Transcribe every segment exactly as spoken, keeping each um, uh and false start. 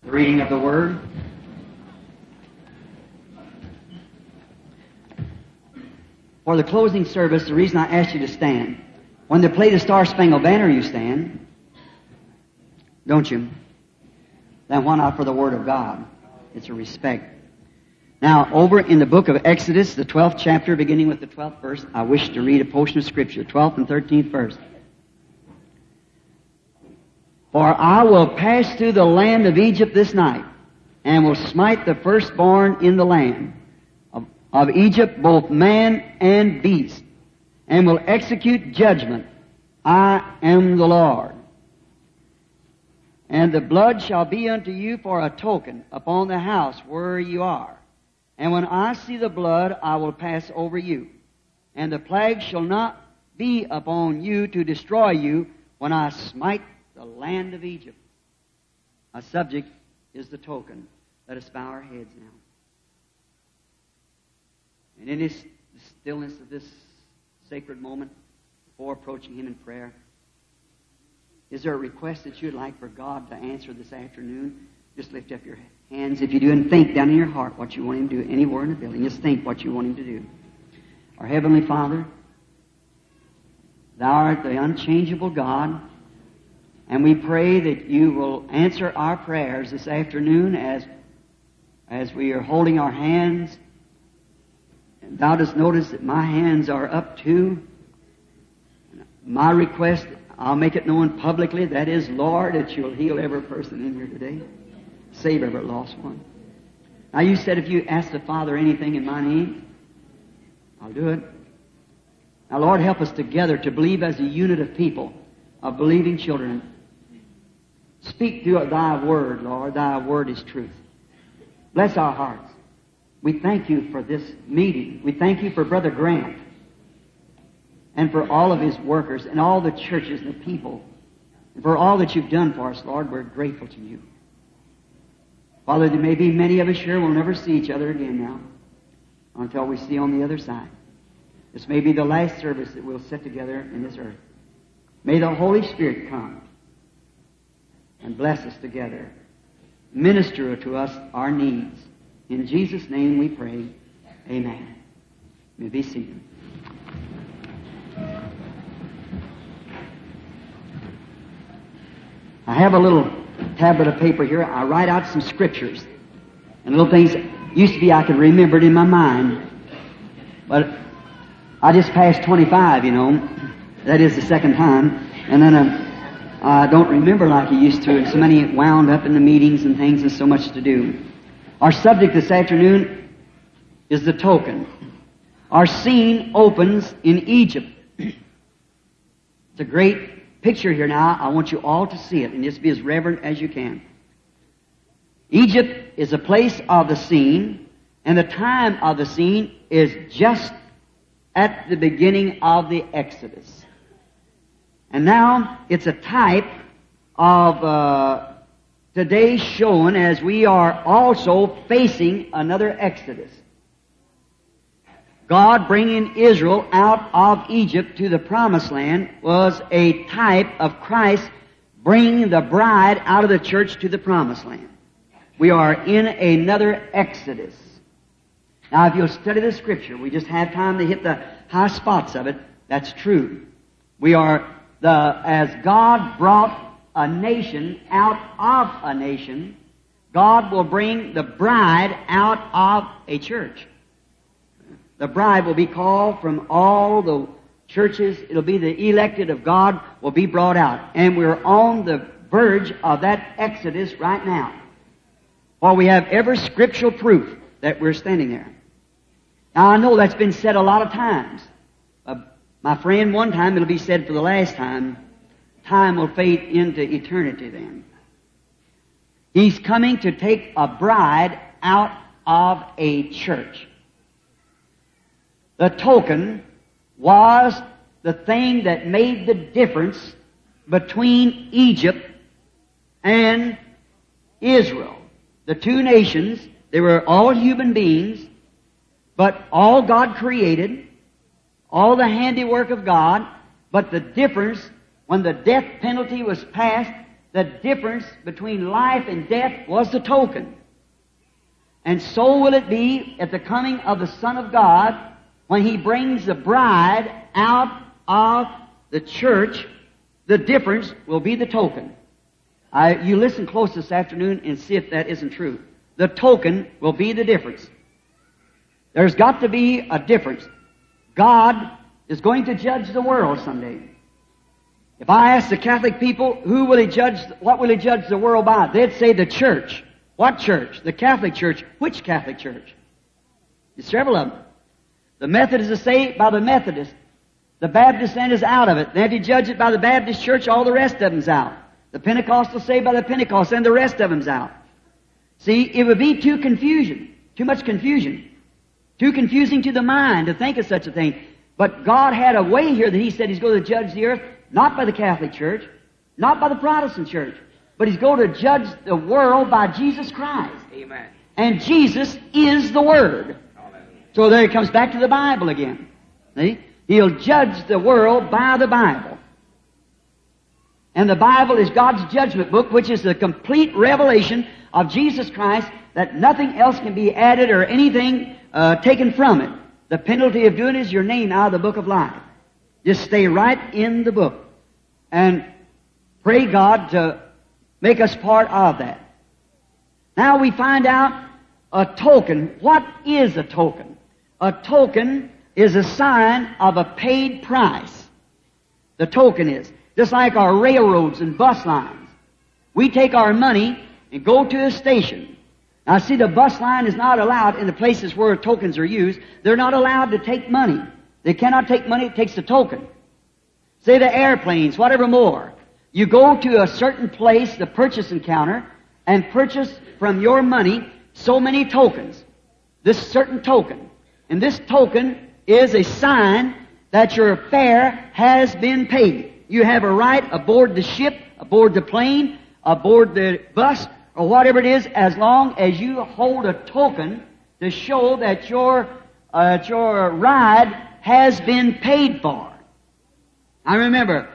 The reading of the Word. For the closing service, the reason I asked you to stand, when they play the Star-Spangled Banner, you stand, don't you? Then why not for the Word of God? It's a respect. Now, over in the book of Exodus, the twelfth chapter, beginning with the twelfth verse, I wish to read a portion of Scripture, twelfth and thirteenth verse. For I will pass through the land of Egypt this night, and will smite the firstborn in the land of, of Egypt, both man and beast, and will execute judgment. I am the Lord. And the blood shall be unto you for a token upon the house where you are. And when I see the blood, I will pass over you. And the plague shall not be upon you to destroy you when I smite the land of Egypt. Our subject is the token. Let us bow our heads now. And in this the stillness of this sacred moment, before approaching Him in prayer, is there a request that you'd like for God to answer this afternoon? Just lift up your hands if you do, and think down in your heart what you want Him to do anywhere in the building. Just think what you want Him to do. Our Heavenly Father, Thou art the unchangeable God, and we pray that You will answer our prayers this afternoon as, as we are holding our hands. And Thou dost notice that my hands are up too. My request, I'll make it known publicly, that is, Lord, that You'll heal every person in here today. Save every lost one. Now You said if you ask the Father anything in my name, I'll do it. Now Lord, help us together to believe as a unit of people, of believing children. Speak through Thy Word, Lord. Thy Word is truth. Bless our hearts. We thank You for this meeting. We thank You for Brother Grant and for all of his workers and all the churches and the people. And for all that You've done for us, Lord, we're grateful to You. Father, there may be many of us here we'll never see each other again now until we see on the other side. This may be the last service that we'll sit together in this earth. May the Holy Spirit come and bless us together. Minister to us our needs. In Jesus' name we pray. Amen. You may be seated. I have a little tablet of paper here. I write out some scriptures and little things. Used to be I could remember it in my mind, but I just passed twenty-five, you know. That is the second time, and then uh, I don't remember like I used to, and so many wound up in the meetings and things, and so much to do. Our subject this afternoon is the token. Our scene opens in Egypt. It's a great picture here now. I want you all to see it and just be as reverent as you can. Egypt is a place of the scene, and the time of the scene is just at the beginning of the Exodus. And now it's a type of uh, today shown as we are also facing another Exodus. God bringing Israel out of Egypt to the Promised Land was a type of Christ bringing the bride out of the church to the Promised Land. We are in another Exodus. Now, if you'll study the Scripture, we just have time to hit the high spots of it. That's true. We are the, as God brought a nation out of a nation, God will bring the bride out of a church. The bride will be called from all the churches. It'll be the elected of God will be brought out. And we're on the verge of that Exodus right now. For we have every scriptural proof that we're standing there. Now I know that's been said a lot of times. Uh, my friend, one time it'll be said for the last time, time will fade into eternity then. He's coming to take a bride out of a church. The token was the thing that made the difference between Egypt and Israel. The two nations, they were all human beings, but all God created, all the handiwork of God, but the difference, when the death penalty was passed, the difference between life and death was the token. And so will it be at the coming of the Son of God when He brings the bride out of the church. The difference will be the token. I, you listen close this afternoon and see if that isn't true. The token will be the difference. There's got to be a difference. God is going to judge the world someday. If I ask the Catholic people, who will He judge, what will He judge the world by? They'd say the church. What church? The Catholic Church. Which Catholic Church? There's several of them. The Methodists will say by the Methodist. The Baptist then is out of it. Then if you judge it by the Baptist Church, all the rest of them's out. The Pentecostal say by the Pentecost, and the rest of them's out. See, it would be too confusion, too much confusion, too confusing to the mind to think of such a thing. But God had a way here that He said He's going to judge the earth, not by the Catholic Church, not by the Protestant Church, but He's going to judge the world by Jesus Christ. Amen. And Jesus is the Word. So there it comes back to the Bible again. See? He'll judge the world by the Bible. And the Bible is God's judgment book, which is the complete revelation of Jesus Christ, that nothing else can be added or anything uh, taken from it. The penalty of doing it is your name out of the book of life. Just stay right in the book. And pray God to make us part of that. Now we find out a token. What is a token? A token is a sign of a paid price. The token is. Just like our railroads and bus lines. We take our money and go to a station. Now see, the bus line is not allowed in the places where tokens are used. They're not allowed to take money. They cannot take money, it takes the token. Say the airplanes, whatever more. You go to a certain place, the purchasing counter, and purchase from your money so many tokens. This certain token. And this token is a sign that your fare has been paid. You have a right aboard the ship, aboard the plane, aboard the bus, or whatever it is, as long as you hold a token to show that your, uh, your ride has been paid for. I remember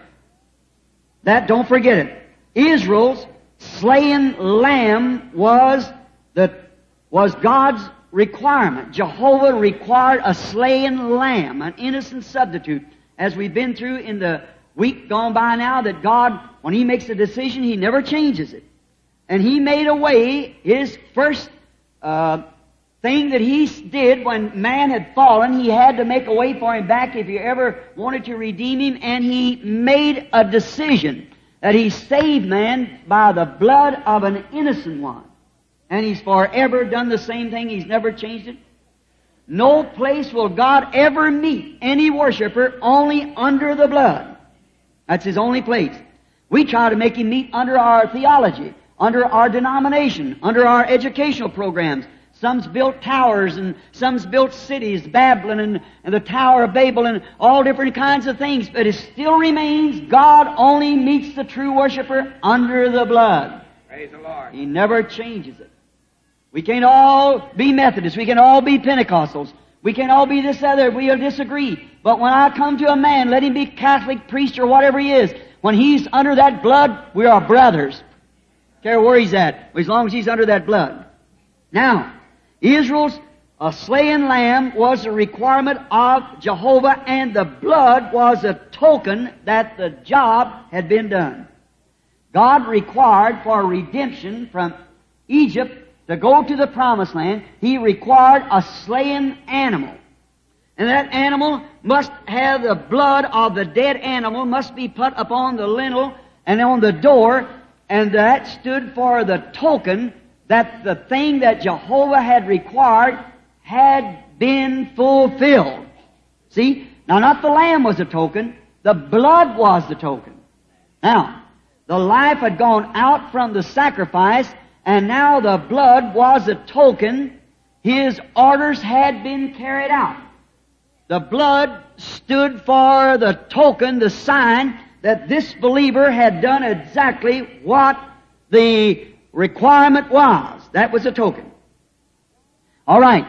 that, don't forget it. Israel's slain lamb was the, was God's requirement. Jehovah required a slain lamb, an innocent substitute, as we've been through in the week gone by now, that God, when He makes a decision, He never changes it. And He made a way, His first uh, thing that He did when man had fallen, He had to make a way for him back if He ever wanted to redeem him, and He made a decision that He saved man by the blood of an innocent one. And He's forever done the same thing. He's never changed it. No place will God ever meet any worshiper only under the blood. That's His only place. We try to make Him meet under our theology, under our denomination, under our educational programs. Some's built towers and some's built cities, Babylon and, and the Tower of Babel and all different kinds of things. But it still remains God only meets the true worshiper under the blood. Praise the Lord. He never changes it. We can't all be Methodists. We can all be Pentecostals. We can all be this other. We'll disagree. But when I come to a man, let him be Catholic, priest, or whatever he is, when he's under that blood, we are brothers. Care where he's at, as long as he's under that blood. Now, Israel's a slain lamb was a requirement of Jehovah, and the blood was a token that the job had been done. God required for redemption from Egypt to go to the Promised Land, He required a slain animal. And that animal must have the blood of the dead animal, must be put upon the lintel and on the door, and that stood for the token that the thing that Jehovah had required had been fulfilled. See? Now, not the lamb was the token, the blood was the token. Now, the life had gone out from the sacrifice, and now the blood was a token. His orders had been carried out. The blood stood for the token, the sign, that this believer had done exactly what the requirement was. That was a token. All right.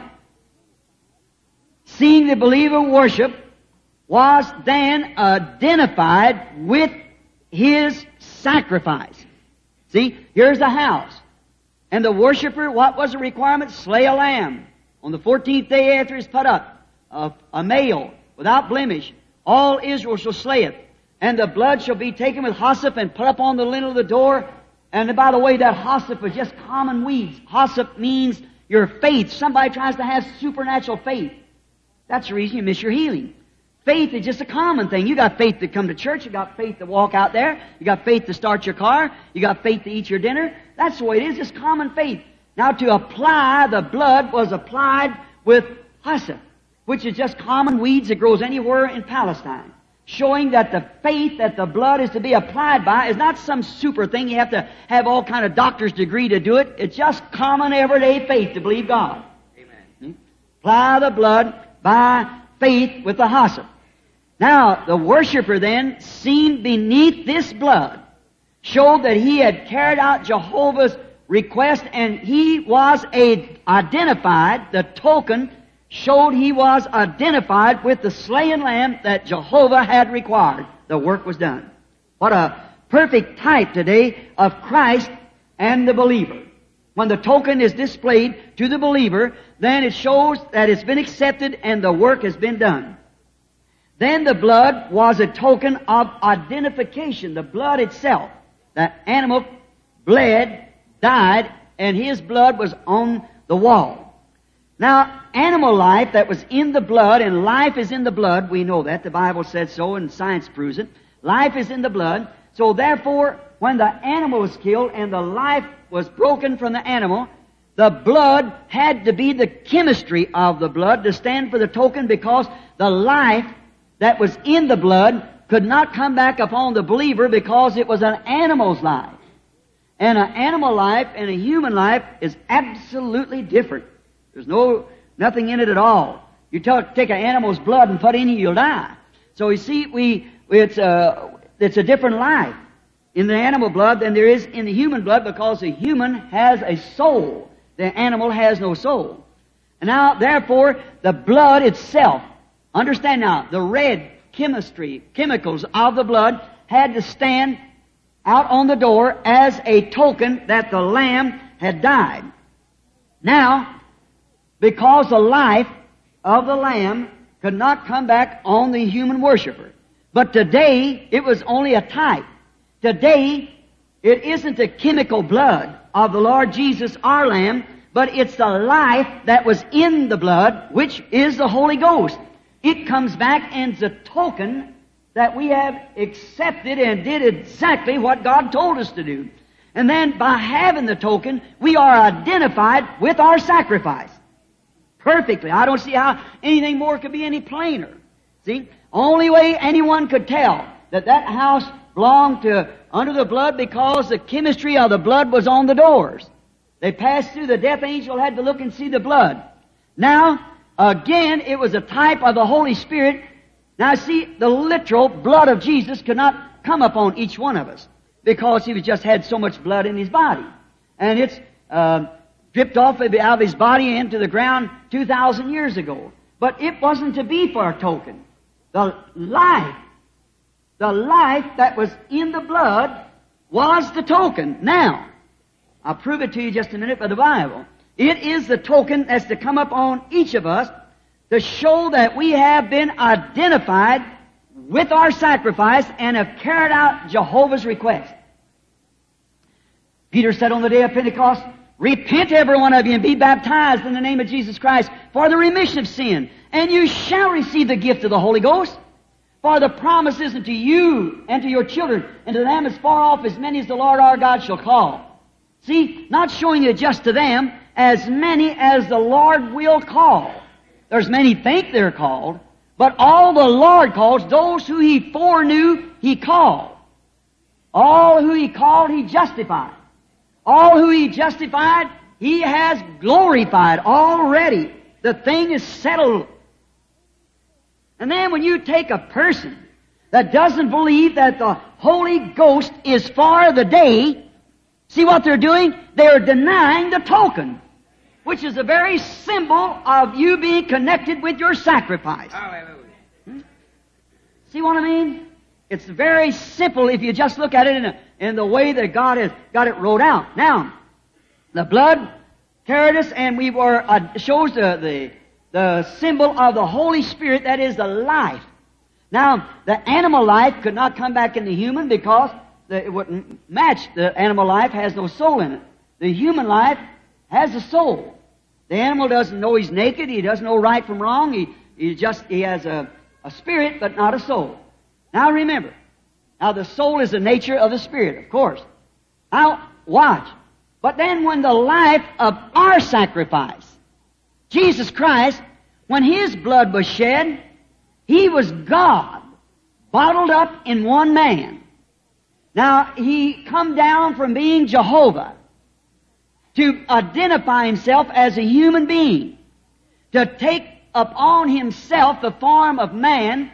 Seeing the believer worship was then identified with his sacrifice. See, here's the house. And the worshiper, what was the requirement? Slay a lamb. On the fourteenth day after it's put up, a, a male, without blemish. All Israel shall slay it. And the blood shall be taken with hyssop and put up on the lintel of the door. And by the way, that hyssop was just common weeds. Hyssop means your faith. Somebody tries to have supernatural faith. That's the reason you miss your healing. Faith is just a common thing. You got faith to come to church. You got faith to walk out there. You got faith to start your car. You got faith to eat your dinner. That's the way it is. It's common faith. Now to apply, the blood was applied with hyssop, which is just common weeds that grows anywhere in Palestine. Showing that the faith that the blood is to be applied by is not some super thing. You have to have all kind of doctor's degree to do it. It's just common everyday faith to believe God. Amen. Apply the blood by faith with the hyssop. Now, the worshiper then, seen beneath this blood, showed that he had carried out Jehovah's request, and he was a, identified, the token showed he was identified with the slain lamb that Jehovah had required. The work was done. What a perfect type today of Christ and the believer. When the token is displayed to the believer, then it shows that it's been accepted and the work has been done. Then the blood was a token of identification. The blood itself. The animal bled, died, and his blood was on the wall. Now, animal life that was in the blood, and life is in the blood, we know that. The Bible says so, and science proves it. Life is in the blood. So therefore, when the animal was killed and the life was broken from the animal, the blood had to be the chemistry of the blood to stand for the token, because the life that was in the blood could not come back upon the believer because it was an animal's life. And an animal life and a human life is absolutely different. There's no, nothing in it at all. You take an animal's blood and put it in you, you'll die. So you see, we, it's a, it's a different life in the animal blood than there is in the human blood, because the human has a soul. The animal has no soul. And now, therefore, the blood itself, understand now, the red chemistry, chemicals of the blood had to stand out on the door as a token that the lamb had died. Now, because the life of the lamb could not come back on the human worshiper. But today, it was only a type. Today, it isn't the chemical blood of the Lord Jesus, our Lamb, but it's the life that was in the blood, which is the Holy Ghost. It comes back and is a token that we have accepted and did exactly what God told us to do. And then by having the token, we are identified with our sacrifice. Perfectly. I don't see how anything more could be any plainer. See? Only way anyone could tell that that house belonged to under the blood, because the chemistry of the blood was on the doors. They passed through, the death angel had to look and see the blood. Now, again, it was a type of the Holy Spirit. Now see, the literal blood of Jesus could not come upon each one of us, because he was just had so much blood in his body. And it's uh, dripped off out of his body into the ground two thousand years ago. But it wasn't to be for a token. The life, the life that was in the blood was the token. Now, I'll prove it to you just a minute by the Bible. It is the token that's to come up on each of us to show that we have been identified with our sacrifice and have carried out Jehovah's request. Peter said on the day of Pentecost, "Repent every one of you and be baptized in the name of Jesus Christ for the remission of sin, and you shall receive the gift of the Holy Ghost. For the promise is unto you and to your children, and to them as far off as many as the Lord our God shall call." See, not showing it just to them, as many as the Lord will call. There's many think they're called, but all the Lord calls, those who He foreknew, He called. All who He called, He justified. All who He justified, He has glorified already. The thing is settled. And then when you take a person that doesn't believe that the Holy Ghost is for the day, see what they're doing? They're denying the token, which is a very symbol of you being connected with your sacrifice. Hallelujah. Hmm? See what I mean? It's very simple if you just look at it in a, in the way that God has got it wrote out. Now, the blood carried us, and we were, uh, shows the, the, the symbol of the Holy Spirit, that is the life. Now, the animal life could not come back into human because the, it wouldn't match. The animal life has no soul in it. The human life has a soul. The animal doesn't know he's naked. He doesn't know right from wrong. He, he just, he has a, a spirit, but not a soul. Now remember, now the soul is the nature of the spirit, of course. Now, watch. But then when the life of our sacrifice, Jesus Christ, when His blood was shed, He was God, bottled up in one man. Now, He come down from being Jehovah to identify Himself as a human being, to take upon Himself the form of man,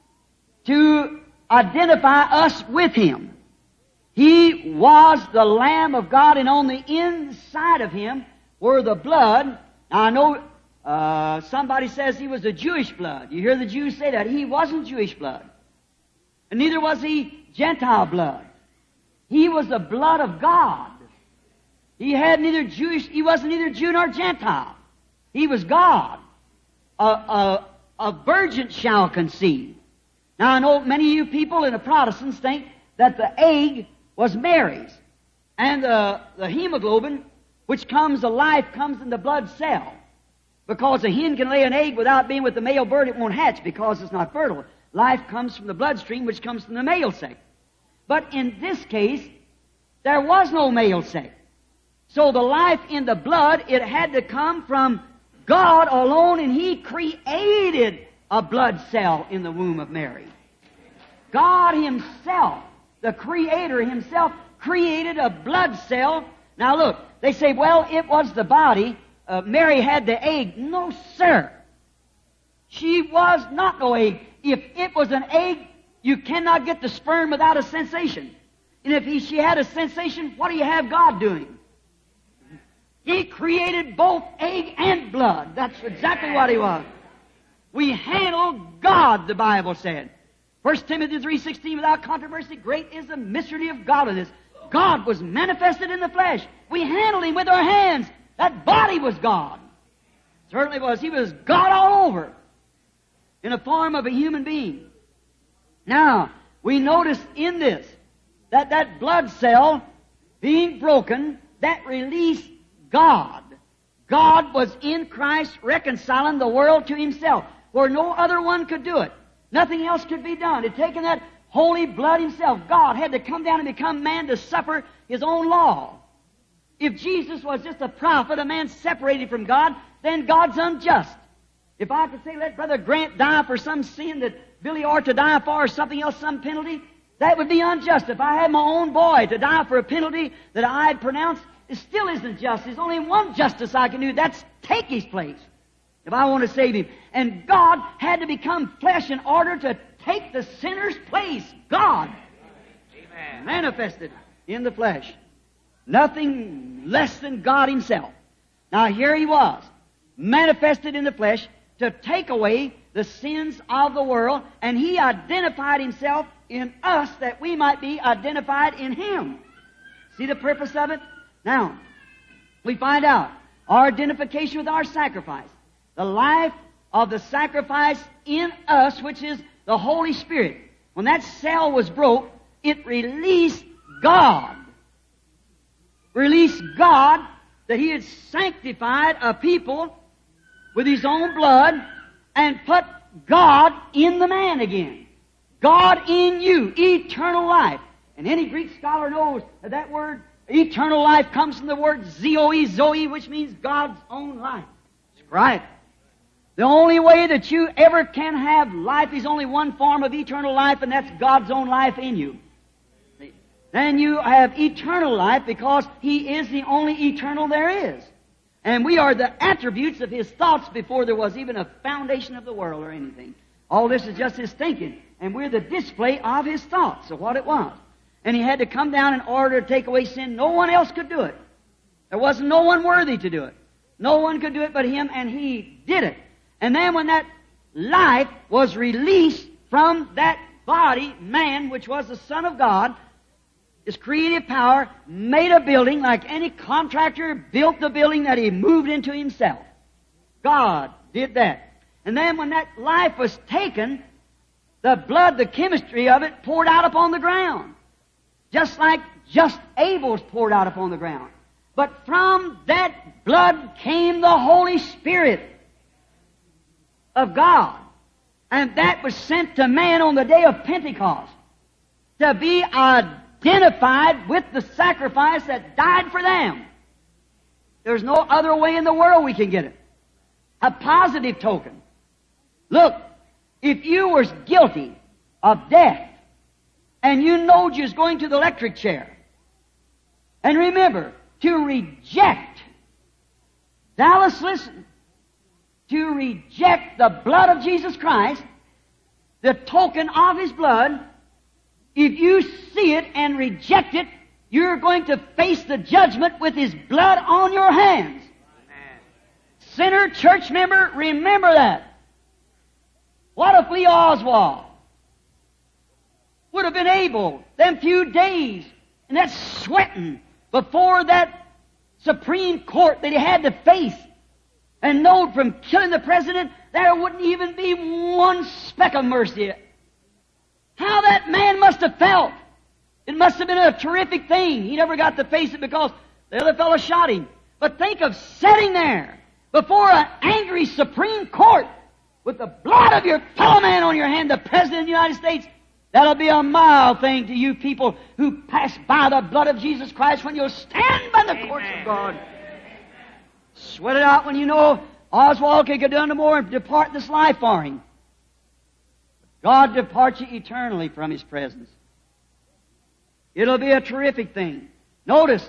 to identify us with Him. He was the Lamb of God, and on the inside of Him were the blood. Now, I know uh, somebody says He was the Jewish blood. You hear the Jews say that. He wasn't Jewish blood. And neither was He Gentile blood. He was the blood of God. He had neither Jewish, He wasn't neither Jew nor Gentile. He was God. A, a, a virgin shall conceive. Now, I know many of you people in the Protestants think that the egg was Mary's, and the, the hemoglobin, which comes to life, comes in the blood cell. Because a hen can lay an egg without being with the male bird, it won't hatch because it's not fertile. Life comes from the bloodstream, which comes from the male sex. But in this case, there was no male sex. So the life in the blood, it had to come from God alone, and He created a blood cell in the womb of Mary. God Himself, the Creator Himself, created a blood cell. Now look, they say, well, it was the body. Uh, Mary had the egg. No, sir. She was not no egg. If it was an egg, you cannot get the sperm without a sensation. And if he, she had a sensation, what do you have God doing? He created both egg and blood. That's exactly what He was. We handle God, the Bible said. First Timothy three sixteen, without controversy, great is the mystery of godliness. God was manifested in the flesh. We handled Him with our hands. That body was God. Certainly was. He was God all over in the form of a human being. Now, we notice in this that that blood cell being broken, that released God. God was in Christ reconciling the world to Himself, where no other one could do it. Nothing else could be done. It had taken that holy blood Himself. God had to come down and become man to suffer His own law. If Jesus was just a prophet, a man separated from God, then God's unjust. If I could say, let Brother Grant die for some sin that Billy ought to die for, or something else, some penalty, that would be unjust. If I had my own boy to die for a penalty that I'd pronounced, it still isn't just. There's only one justice I can do. That's take His place if I want to save him. And God had to become flesh in order to take the sinner's place. God Amen. Manifested in the flesh. Nothing less than God Himself. Now here He was, manifested in the flesh to take away the sins of the world, and He identified Himself in us that we might be identified in Him. See the purpose of it? Now, we find out our identification with our sacrifice. The life of the sacrifice in us, which is the Holy Spirit. When that cell was broke, it released God. Released God that He had sanctified a people with His own blood and put God in the man again. God in you, eternal life. And any Greek scholar knows that that word eternal life comes from the word zoe, zoe, which means God's own life. That's right. The only way that you ever can have life is only one form of eternal life, and that's God's own life in you. Then you have eternal life because He is the only eternal there is. And we are the attributes of His thoughts before there was even a foundation of the world or anything. All this is just His thinking. And we're the display of His thoughts of what it was. And He had to come down in order to take away sin. No one else could do it. There wasn't no one worthy to do it. No one could do it but Him, and He did it. And then when that life was released from that body, man, which was the Son of God, His creative power made a building like any contractor built the building that He moved into Himself. God did that. And then when that life was taken, the blood, the chemistry of it poured out upon the ground. Just like just Abel's poured out upon the ground. But from that blood came the Holy Spirit of God. And that was sent to man on the day of Pentecost to be identified with the sacrifice that died for them. There's no other way in the world we can get it. A positive token. Look, if you was guilty of death and you knowed you was going to the electric chair, and remember, to reject, Dallas, listen, to reject the blood of Jesus Christ, the token of His blood, if you see it and reject it, you're going to face the judgment with His blood on your hands. Amen. Sinner, church member, remember that. What if Lee Oswald would have been able, them few days, and that sweating before that Supreme Court that he had to face, and knowed from killing the President, there wouldn't even be one speck of mercy. How that man must have felt. It must have been a terrific thing. He never got to face it because the other fellow shot him. But think of sitting there before an angry Supreme Court with the blood of your fellow man on your hand, the President of the United States. That'll be a mild thing to you people who pass by the blood of Jesus Christ when you'll stand by the courts of God. Sweat it out when you know Oswald can get done no more and depart this life for him. God departs you eternally from His presence. It'll be a terrific thing. Notice,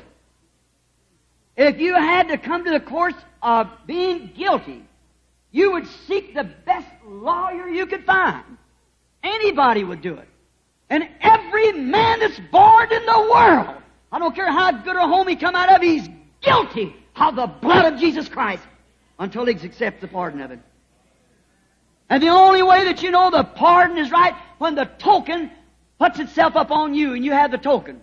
if you had to come to the courts of being guilty, you would seek the best lawyer you could find. Anybody would do it. And every man that's born in the world, I don't care how good a home he come out of, he's guilty of the blood of Jesus Christ until he accepts the pardon of it. And the only way that you know the pardon is right when the token puts itself up on you and you have the token.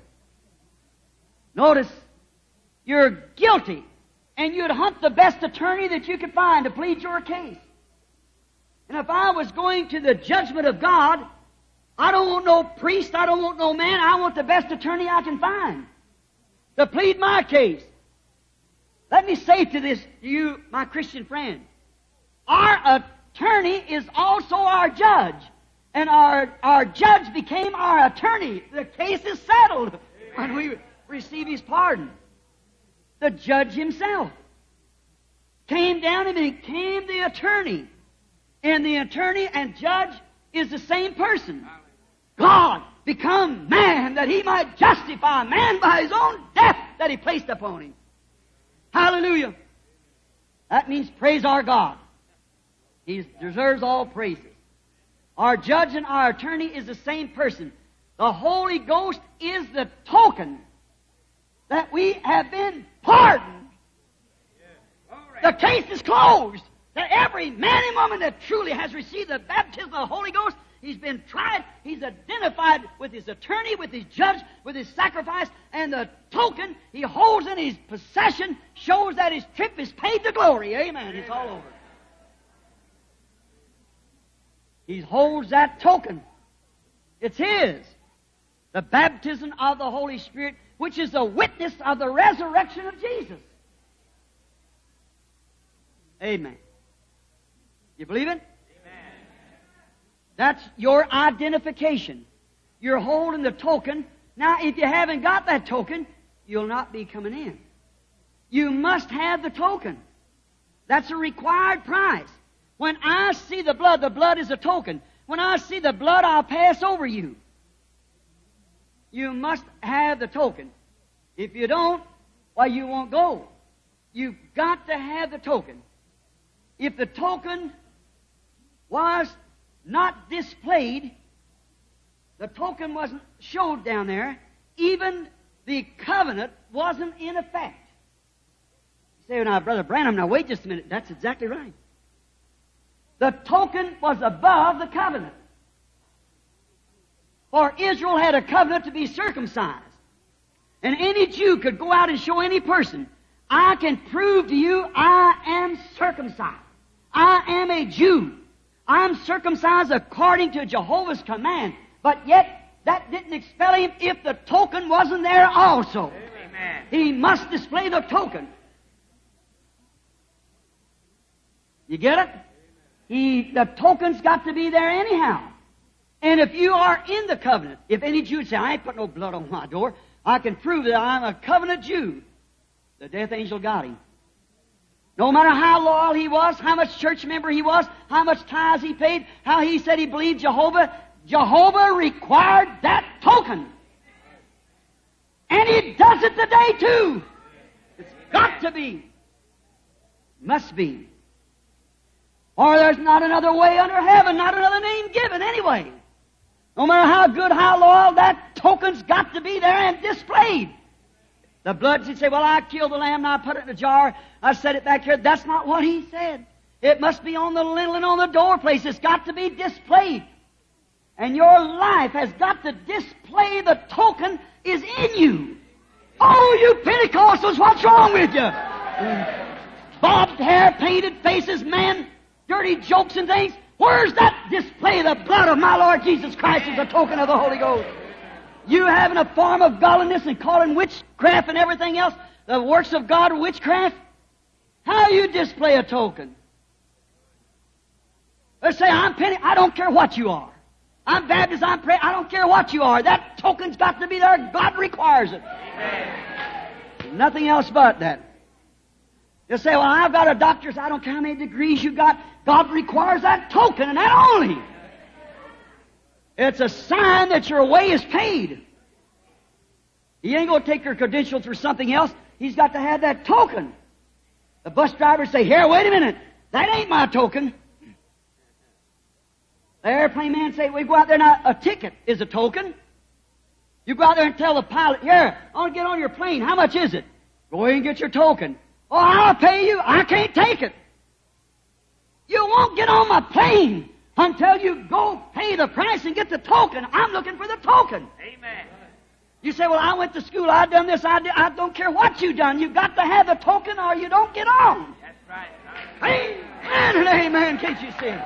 Notice, you're guilty and you'd hunt the best attorney that you could find to plead your case. And if I was going to the judgment of God, I don't want no priest, I don't want no man, I want the best attorney I can find to plead my case. Let me say to this, to you, my Christian friend, our attorney is also our judge. And our, our judge became our attorney. The case is settled when we receive His pardon. The judge Himself came down and became the attorney. And the attorney and judge is the same person. God become man that He might justify man by His own death that He placed upon him. Hallelujah. That means praise our God. He deserves all praises. Our judge and our attorney is the same person. The Holy Ghost is the token that we have been pardoned. The case is closed. That every man and woman that truly has received the baptism of the Holy Ghost, he's been tried, he's identified with his attorney, with his judge, with his sacrifice, and the token he holds in his possession shows that his trip is paid to glory. Amen. It's all over. He holds that token. It's his. The baptism of the Holy Spirit, which is a witness of the resurrection of Jesus. Amen. You believe it? Amen. That's your identification. You're holding the token. Now, if you haven't got that token, you'll not be coming in. You must have the token. That's a required price. When I see the blood, the blood is a token. When I see the blood, I'll pass over you. You must have the token. If you don't, why, you won't go. You've got to have the token. If the token was not displayed, the token wasn't showed down there, even the covenant wasn't in effect. You say, now, Brother Branham, now wait just a minute. That's exactly right. The token was above the covenant. For Israel had a covenant to be circumcised. And any Jew could go out and show any person, I can prove to you I am circumcised. I am a Jew. I'm circumcised according to Jehovah's command. But yet, that didn't expel him if the token wasn't there also. Amen. He must display the token. You get it? He, the token's got to be there anyhow. And if you are in the covenant, if any Jew would say, I ain't put no blood on my door, I can prove that I'm a covenant Jew, the death angel got him. No matter how loyal he was, how much church member he was, how much tithes he paid, how he said he believed Jehovah, Jehovah required that token. And He does it today too. It's got to be. Must be. Or there's not another way under heaven, not another name given anyway. No matter how good, how loyal, that token's got to be there and displayed. The blood, he'd say, well, I killed the lamb and I put it in a jar. I set it back here. That's not what he said. It must be on the lintel and on the doorplace. It's got to be displayed. And your life has got to display the token is in you. Oh, you Pentecostals, what's wrong with you? Bobbed hair, painted faces, men, dirty jokes and things. Where's that display? The blood of my Lord Jesus Christ is a token of the Holy Ghost. You having a form of godliness and calling witchcraft and everything else, the works of God witchcraft? How you display a token? Let's say, I'm Penny, I don't care what you are. I'm Baptist, I'm praying, I don't care what you are. That token's got to be there. God requires it. Amen. Nothing else but that. You say, well, I've got a doctor's, I don't care how many degrees you got. God requires that token and that only. It's a sign that your way is paid. He ain't going to take your credentials for something else. He's got to have that token. The bus driver say, here, wait a minute. That ain't my token. The airplane man say, we go out there now, a ticket is a token. You go out there and tell the pilot, here, I want to get on your plane. How much is it? Go ahead and get your token. Oh, I'll pay you. I can't take it. You won't get on my plane until you go pay the price and get the token. I'm looking for the token. Amen. You say, well, I went to school, I done this, I did, I don't care what you done. You've got to have the token or you don't get on. That's right. Amen and amen. Can't you see?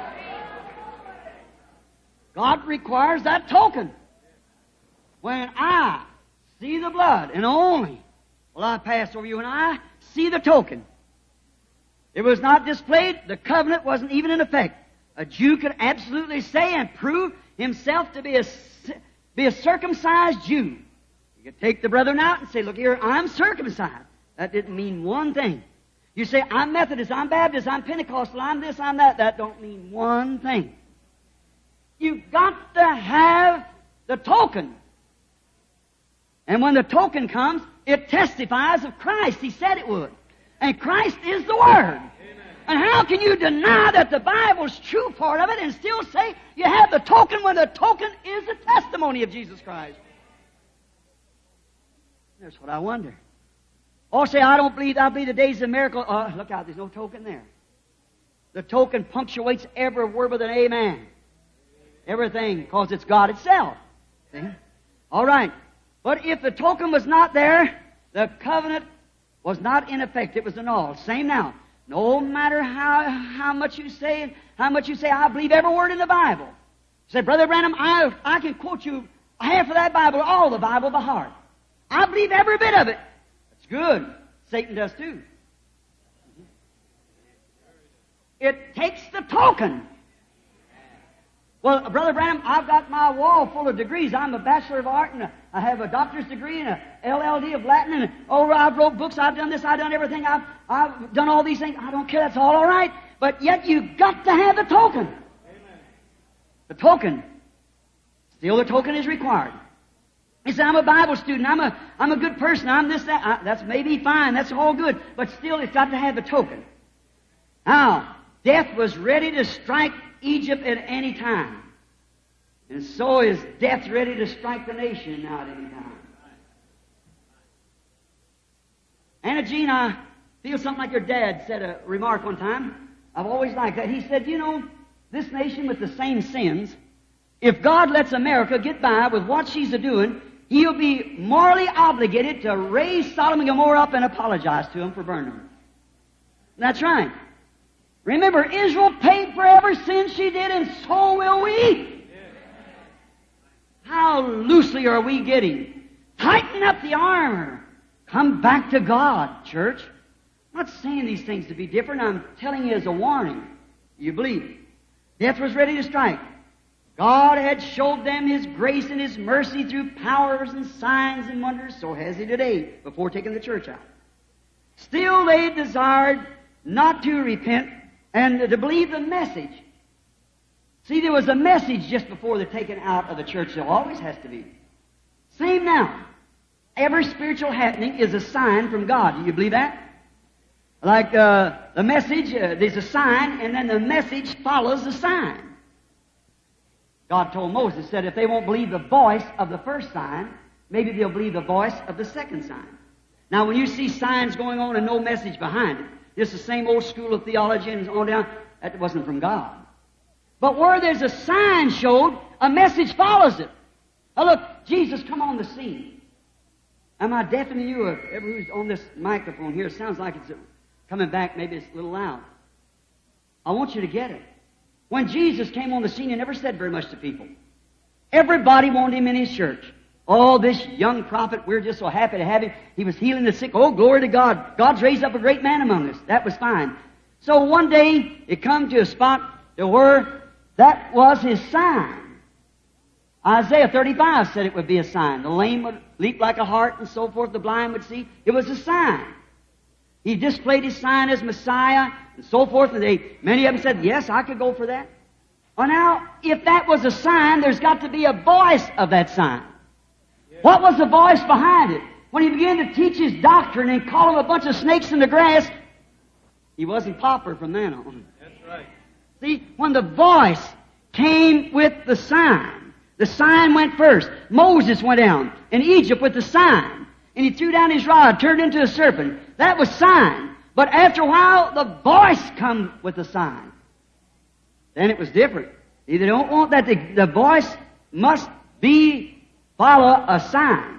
God requires that token. When I see the blood, and only will I pass over you, and I see the token. It was not displayed. The covenant wasn't even in effect. A Jew could absolutely say and prove himself to be a, be a circumcised Jew. You could take the brethren out and say, look here, I'm circumcised. That didn't mean one thing. You say, I'm Methodist, I'm Baptist, I'm Pentecostal, I'm this, I'm that. That don't mean one thing. You've got to have the token. And when the token comes, it testifies of Christ. He said it would. And Christ is the Word. Amen. And how can you deny that the Bible's true part of it and still say you have the token when the token is the testimony of Jesus Christ? That's what I wonder. Or say, I don't believe, I believe the days of miracle. Oh, look out, there's no token there. The token punctuates every word with an amen. Everything, because it's God itself. See? All right. But if the token was not there, the covenant was not in effect. It was annulled. Same now. No matter how, how much you say, how much you say, I believe every word in the Bible. Say, Brother Branham, I, I can quote you half of that Bible, all the Bible by heart. I believe every bit of it. That's good. Satan does too. It takes the token. Well, Brother Branham, I've got my wall full of degrees. I'm a Bachelor of Art, and a, I have a doctor's degree and a L L D of Latin, and oh, I've wrote books, I've done this, I've done everything, I've, I've done all these things. I don't care, that's all all right. But yet you've got to have the token. Amen. The token. Still the token is required. He said, I'm a Bible student, I'm a, I'm a good person, I'm this, that. I, that's maybe fine, that's all good, but still it's got to have the token. Now, death was ready to strike Egypt at any time. And so is death ready to strike the nation now at any time. Anna Jean, I feel something like your dad said a remark one time. I've always liked that. He said, you know, this nation with the same sins, if God lets America get by with what she's a-doing, he'll be morally obligated to raise Sodom and Gomorrah up and apologize to them for burning them. That's right. Remember, Israel paid for every sin she did, and so will we. How loosely are we getting? Tighten up the armor. Come back to God, church. I'm not saying these things to be different. I'm telling you as a warning. You believe. Death was ready to strike. God had showed them His grace and His mercy through powers and signs and wonders. So has He today, before taking the church out. Still they desired not to repent and to believe the message. See, there was a message just before the taking out of the church. There always has to be. Same now. Every spiritual happening is a sign from God. Do you believe that? Like uh, the message, uh, there's a sign, and then the message follows the sign. God told Moses, said, if they won't believe the voice of the first sign, maybe they'll believe the voice of the second sign. Now, when you see signs going on and no message behind it, it's the same old school of theology and on down, that wasn't from God. But where there's a sign showed, a message follows it. Oh, look, Jesus come on the scene. Am I deafening you? Or everyone who's on this microphone here, it sounds like it's coming back, maybe it's a little loud. I want you to get it. When Jesus came on the scene, He never said very much to people. Everybody wanted Him in His church. Oh, this young prophet, we're just so happy to have him. He was healing the sick. Oh, glory to God. God's raised up a great man among us. That was fine. So one day, it come to a spot to where that was His sign. Isaiah thirty-five said it would be a sign. The lame would leap like a hart and so forth. The blind would see. It was a sign. He displayed His sign as Messiah and so forth. And they, many of them said, yes, I could go for that. Well, now, if that was a sign, there's got to be a voice of that sign. What was the voice behind it? When He began to teach His doctrine and call them a bunch of snakes in the grass, He wasn't popular from then on. That's right. See, when the voice came with the sign, the sign went first. Moses went down in Egypt with the sign, and he threw down his rod, turned into a serpent. That was sign. But after a while, the voice come with the sign. Then it was different. They don't want that. The, the voice must be follow a sign.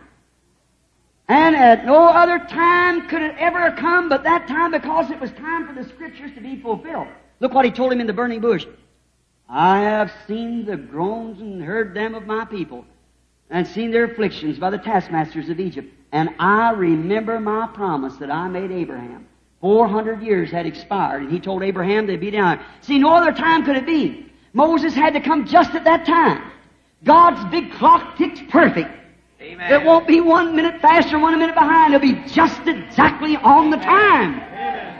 And at no other time could it ever come but that time, because it was time for the Scriptures to be fulfilled. Look what He told him in the burning bush. I have seen the groans and heard them of my people, and seen their afflictions by the taskmasters of Egypt. And I remember my promise that I made Abraham. Four hundred years had expired, and He told Abraham they'd be down. See, no other time could it be. Moses had to come just at that time. God's big clock ticks perfect. Amen. It won't be one minute faster, one minute behind. It'll be just exactly on the time. Amen.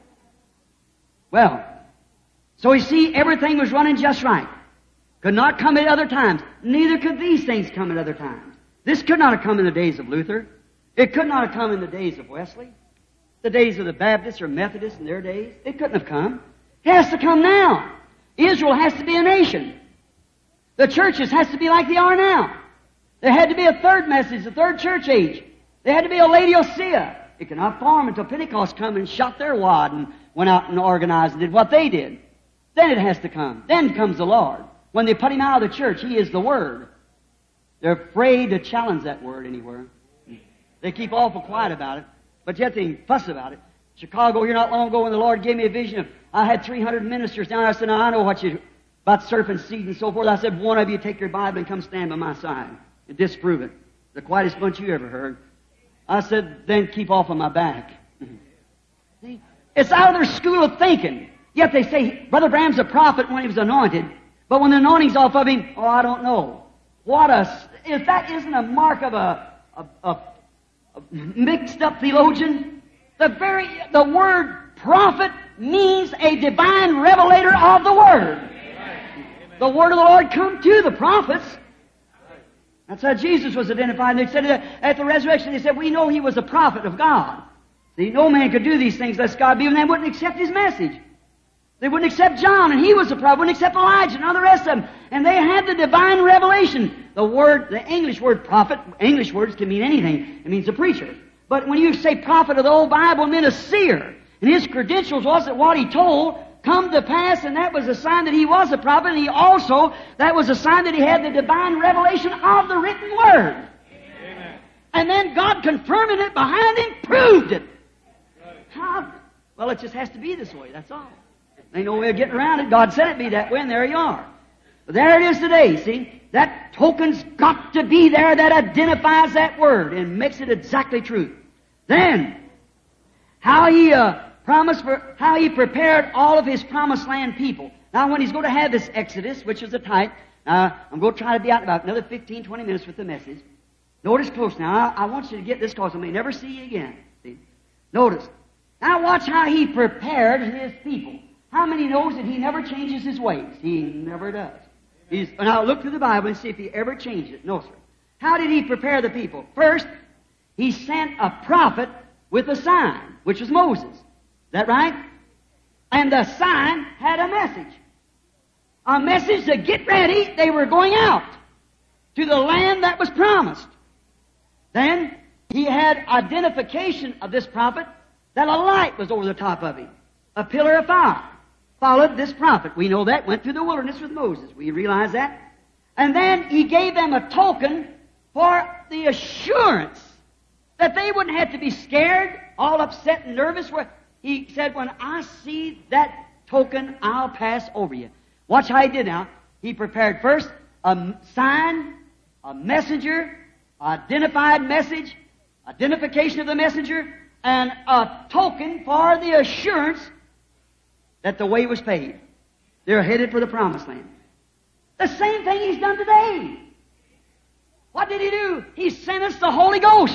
Well, so you see, everything was running just right. Could not come at other times. Neither could these things come at other times. This could not have come in the days of Luther. It could not have come in the days of Wesley. The days of the Baptists or Methodists in their days. It couldn't have come. It has to come now. Israel has to be a nation. The churches has to be like they are now. There had to be a third message, a third church age. There had to be a Laodicea. It could not form until Pentecost come and shot their wad and went out and organized and did what they did. Then it has to come. Then comes the Lord. When they put Him out of the church, He is the Word. They're afraid to challenge that Word anywhere. They keep awful quiet about it, but yet they fuss about it. Chicago, here not long ago, when the Lord gave me a vision of, I had three hundred ministers down there. I said, now I know what you, about serpent seed and so forth. I said, one of you take your Bible and come stand by my side and disprove it. The quietest bunch you ever heard. I said, then keep off of my back. See? It's out of their school of thinking. Yet they say, Brother Branham's a prophet when he was anointed, but when the anointing's off of him, oh, I don't know. What a, if that isn't a mark of a, a, a, a mixed up theologian, the very, the word prophet means a divine revelator of the Word. Amen. The Word of the Lord come to the prophets. That's how Jesus was identified. And they said that at the resurrection, they said, we know He was a prophet of God. See, no man could do these things unless God be, and they wouldn't accept His message. They wouldn't accept John, and he was a prophet. Wouldn't accept Elijah and all the rest of them. And they had the divine revelation. The word, the English word prophet, English words can mean anything. It means a preacher. But when you say prophet of the old Bible, it meant a seer. And his credentials was that what he told come to pass, and that was a sign that he was a prophet, and he also, that was a sign that he had the divine revelation of the written Word. And then God confirming it behind him proved it. How? Well, it just has to be this way, that's all. Ain't no way of getting around it. God said it be that way, and there you are. But there it is today, see? That token's got to be there that identifies that word and makes it exactly true. Then, how he uh, promised for, how he prepared all of his promised land people. Now, when he's going to have this Exodus, which is a type, uh, I'm going to try to be out in about another fifteen, twenty minutes with the message. Notice close now. I, I want you to get this because I may never see you again. See? Notice. Now watch how he prepared his people. How many knows that he never changes his ways? He never does. He's, now look through the Bible and see if he ever changed it. No, sir. How did he prepare the people? First, he sent a prophet with a sign, which was Moses. Is that right? And the sign had a message. A message to get ready. They were going out to the land that was promised. Then he had identification of this prophet that a light was over the top of him. A pillar of fire followed this prophet. We know that. Went through the wilderness with Moses. We realize that. And then he gave them a token for the assurance that they wouldn't have to be scared, all upset and nervous. He said, when I see that token, I'll pass over you. Watch how he did now. He prepared first a sign, a messenger, identified message, identification of the messenger, and a token for the assurance that the way was paved. They're headed for the promised land. The same thing he's done today. What did he do? He sent us the Holy Ghost.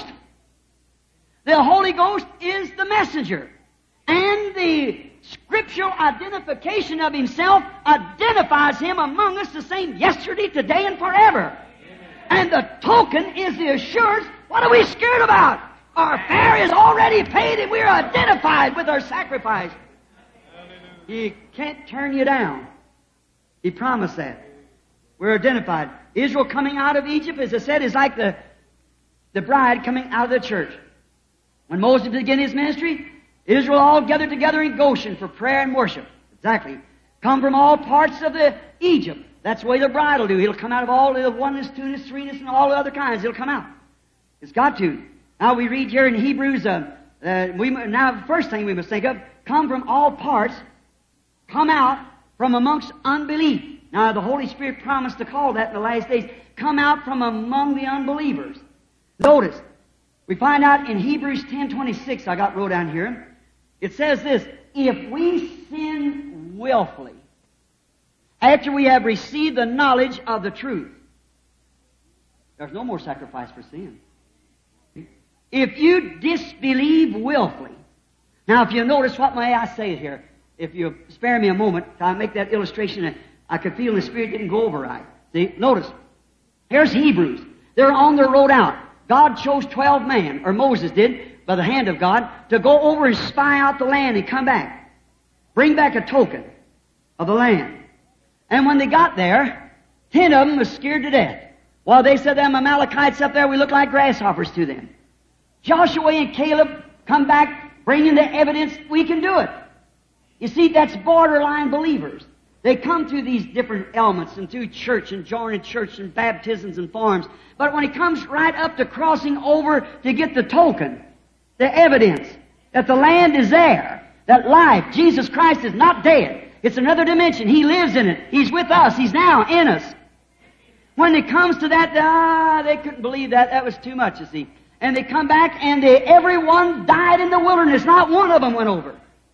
The Holy Ghost is the messenger. And the scriptural identification of himself identifies him among us the same yesterday, today, and forever. And the token is the assurance. What are we scared about? Our fare is already paid and we're identified with our sacrifice. He can't turn you down. He promised that. We're identified. Israel coming out of Egypt, as I said, is like the, the bride coming out of the church. When Moses began his ministry, Israel all gathered together in Goshen for prayer and worship. Exactly. Come from all parts of the Egypt. That's the way the bride will do. He'll come out of all the oneness, two-ness, three-ness, and all the other kinds. He'll come out. It's got to. Now we read here in Hebrews, uh, uh, we, now the first thing we must think of, come from all parts, come out from amongst unbelief. Now the Holy Spirit promised to call that in the last days. Come out from among the unbelievers. Notice, we find out in Hebrews ten twenty-six, I got wrote down here, it says this, if we sin willfully, after we have received the knowledge of the truth, there's no more sacrifice for sin. If you disbelieve willfully, now if you notice, what may I say here? If you spare me a moment, I make that illustration, I could feel the Spirit didn't go over right. See, notice, here's Hebrews. They're on their road out. God chose twelve men, or Moses did, by the hand of God, to go over and spy out the land and come back. Bring back a token of the land. And when they got there, ten of them was scared to death. While they said, them Amalekites up there, we look like grasshoppers to them. Joshua and Caleb come back, bringing the evidence we can do it. You see, that's borderline believers. They come through these different elements and through church and joining church and baptisms and forms. But when it comes right up to crossing over to get the token, the evidence that the land is there, that life, Jesus Christ is not dead. It's another dimension. He lives in it. He's with us. He's now in us. When it comes to that, ah, they couldn't believe that. That was too much, you see. And they come back and they, everyone died in the wilderness. Not one of them went over.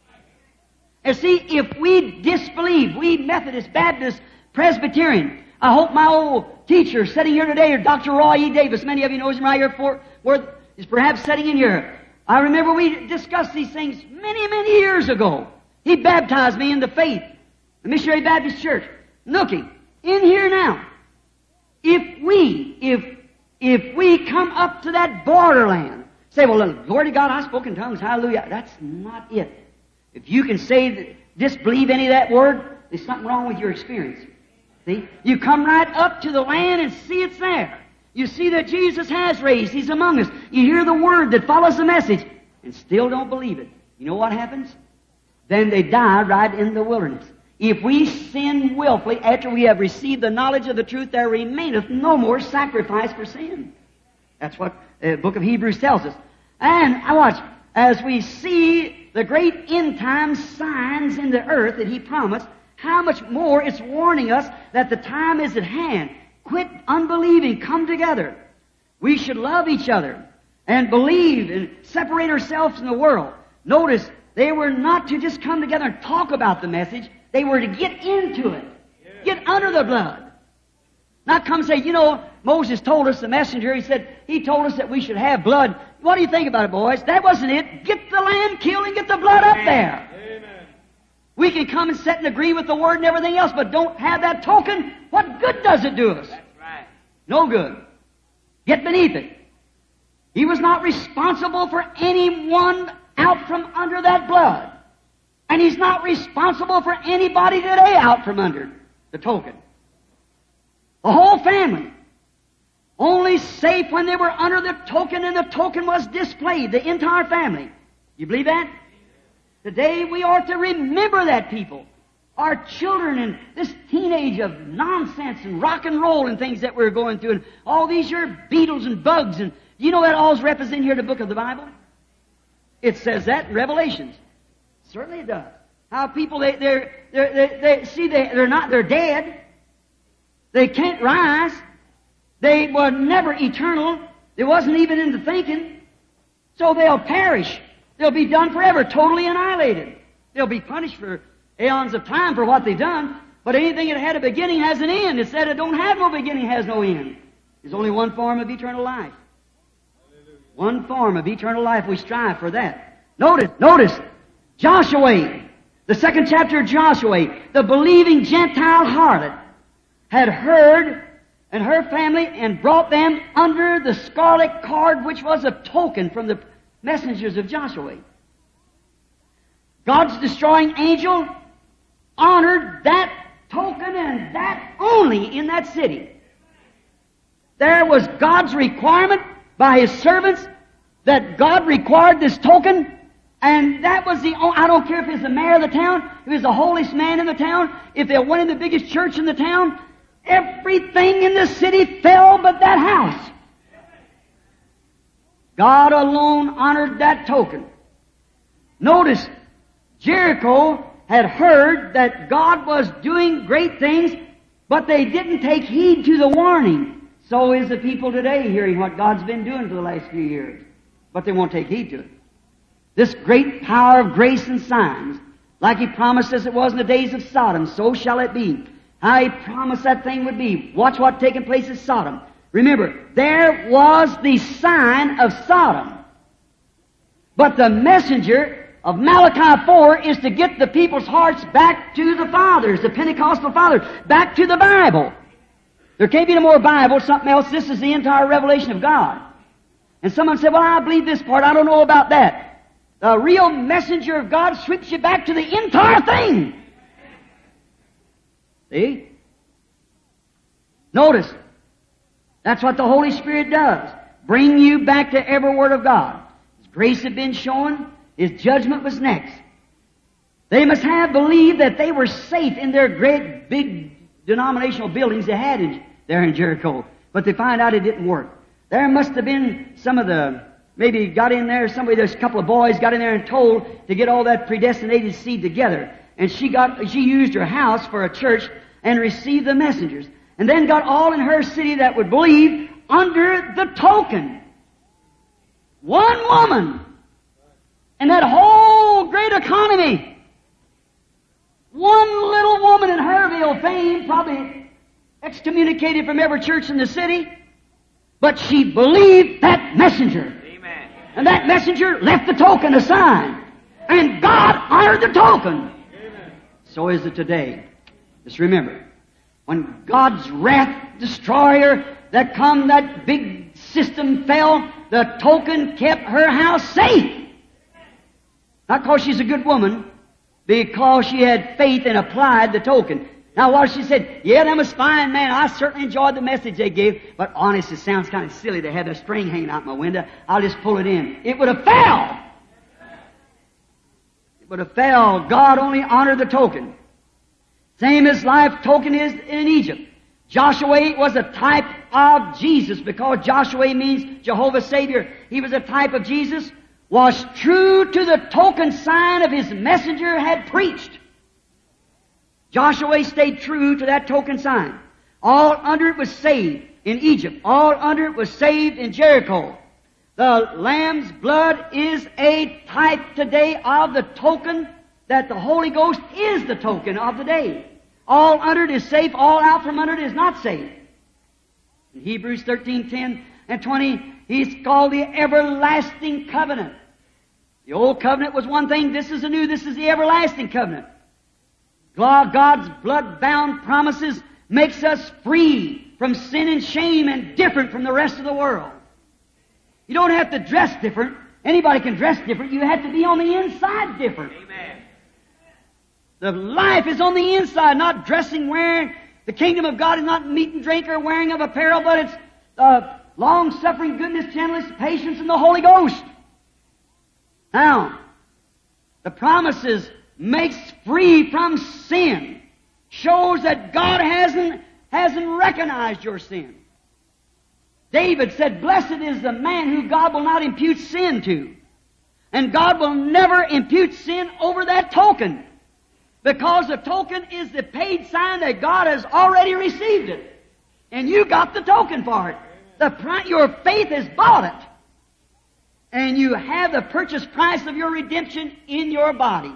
And see, if we disbelieve, we Methodist, Baptist, Presbyterian, I hope my old teacher sitting here today, or Doctor Roy E. Davis, many of you knows him right here, for, where is perhaps sitting in here. I remember we discussed these things many, many years ago. He baptized me in the faith, the Missionary Baptist Church. Looking, in here now, if we, if, if we come up to that borderland, say, well, glory to God, I spoke in tongues, hallelujah. That's not it. If you can say, disbelieve any of that word, there's something wrong with your experience. See? You come right up to the land and see it's there. You see that Jesus has raised. He's among us. You hear the word that follows the message and still don't believe it. You know what happens? Then they die right in the wilderness. If we sin willfully after we have received the knowledge of the truth, there remaineth no more sacrifice for sin. That's what the book of Hebrews tells us. And I watch, as we see the great end time signs in the earth that He promised, how much more it's warning us that the time is at hand. Quit unbelieving. Come together. We should love each other and believe and separate ourselves from the world. Notice, they were not to just come together and talk about the message. They were to get into it. Get under the blood. Not come and say, you know, Moses told us, the messenger, he said, he told us that we should have blood. What do you think about it, boys? That wasn't it. Get the lamb killed and get the blood up there. Amen. We can come and sit and agree with the Word and everything else, but don't have that token. What good does it do us? That's right. No good. Get beneath it. He was not responsible for anyone out from under that blood. And He's not responsible for anybody today out from under the token. The whole family. Only safe when they were under the token and the token was displayed. The entire family. You believe that? Today we ought to remember that, people. Our children and this teenage of nonsense and rock and roll and things that we're going through and all these here beetles and bugs and you know that all's represented here in the book of the Bible? It says that in Revelations. Certainly it does. How people, they, they're, they're, they, they, see, they, they're not, they're dead. They can't rise. They were never eternal. They wasn't even into thinking. So they'll perish. They'll be done forever, totally annihilated. They'll be punished for aeons of time for what they've done. But anything that had a beginning has an end. It said it don't have no beginning, has no end. There's only one form of eternal life. One form of eternal life. We strive for that. Notice, notice, Joshua, the second chapter of Joshua, the believing Gentile harlot, had heard and her family and brought them under the scarlet cord, which was a token from the messengers of Joshua. God's destroying angel honored that token and that only in that city. There was God's requirement by His servants that God required this token, and that was the only, I don't care if it's the mayor of the town, if it's the holiest man in the town, if they went in the biggest church in the town, everything in the city fell but that house. God alone honored that token. Notice, Jericho had heard that God was doing great things, but they didn't take heed to the warning. So is the people today hearing what God's been doing for the last few years, but they won't take heed to it. This great power of grace and signs, like He promised us it was in the days of Sodom, so shall it be. How He promised that thing would be. Watch what taking place at Sodom. Remember, there was the sign of Sodom. But the messenger of Malachi four is to get the people's hearts back to the fathers, the Pentecostal fathers, back to the Bible. There can't be no more Bible, something else. This is the entire revelation of God. And someone said, well, I believe this part. I don't know about that. The real messenger of God sweeps you back to the entire thing. See? Notice, that's what the Holy Spirit does. Bring you back to every word of God. His grace had been shown. His judgment was next. They must have believed that they were safe in their great big denominational buildings they had in, there in Jericho. But they find out it didn't work. There must have been some of the, maybe got in there, somebody, there's a couple of boys got in there and told to get all that predestinated seed together. And she got, she used her house for a church and received the messengers. And then got all in her city that would believe under the token. One woman. And that whole great economy. One little woman in Herville fame, probably excommunicated from every church in the city. But she believed that messenger. Amen. And that messenger left the token, a sign. And God honored the token. Amen. So is it today. Just remember, when God's wrath destroyer that come, that big system fell, the token kept her house safe. Not because she's a good woman, because she had faith and applied the token. Now, what she said, yeah, them was fine, man. I certainly enjoyed the message they gave, but honest, it sounds kind of silly to have a string hanging out my window. I'll just pull it in. It would have fell. It would have fell. God only honored the token. Same as life token is in Egypt. Joshua was a type of Jesus, because Joshua means Jehovah's Savior. He was a type of Jesus, was true to the token sign of his messenger had preached. Joshua stayed true to that token sign. All under it was saved in Egypt. All under it was saved in Jericho. The Lamb's blood is a type today of the token that the Holy Ghost is the token of the day. All under it is safe, all out from under it is not safe. In Hebrews thirteen, ten and twenty, he's called the everlasting covenant. The old covenant was one thing, this is the new, this is the everlasting covenant. God's blood-bound promises makes us free from sin and shame and different from the rest of the world. You don't have to dress different. Anybody can dress different. You have to be on the inside different. Amen. The life is on the inside, not dressing, wearing. The kingdom of God is not meat and drink or wearing of apparel, but it's uh, long-suffering, goodness, gentleness, patience, and the Holy Ghost. Now, the promises makes free from sin. Shows that God hasn't, hasn't recognized your sin. David said, blessed is the man who God will not impute sin to. And God will never impute sin over that token. Because the token is the paid sign that God has already received it. And you got the token for it. The pri- your faith has bought it. And you have the purchase price of your redemption in your body.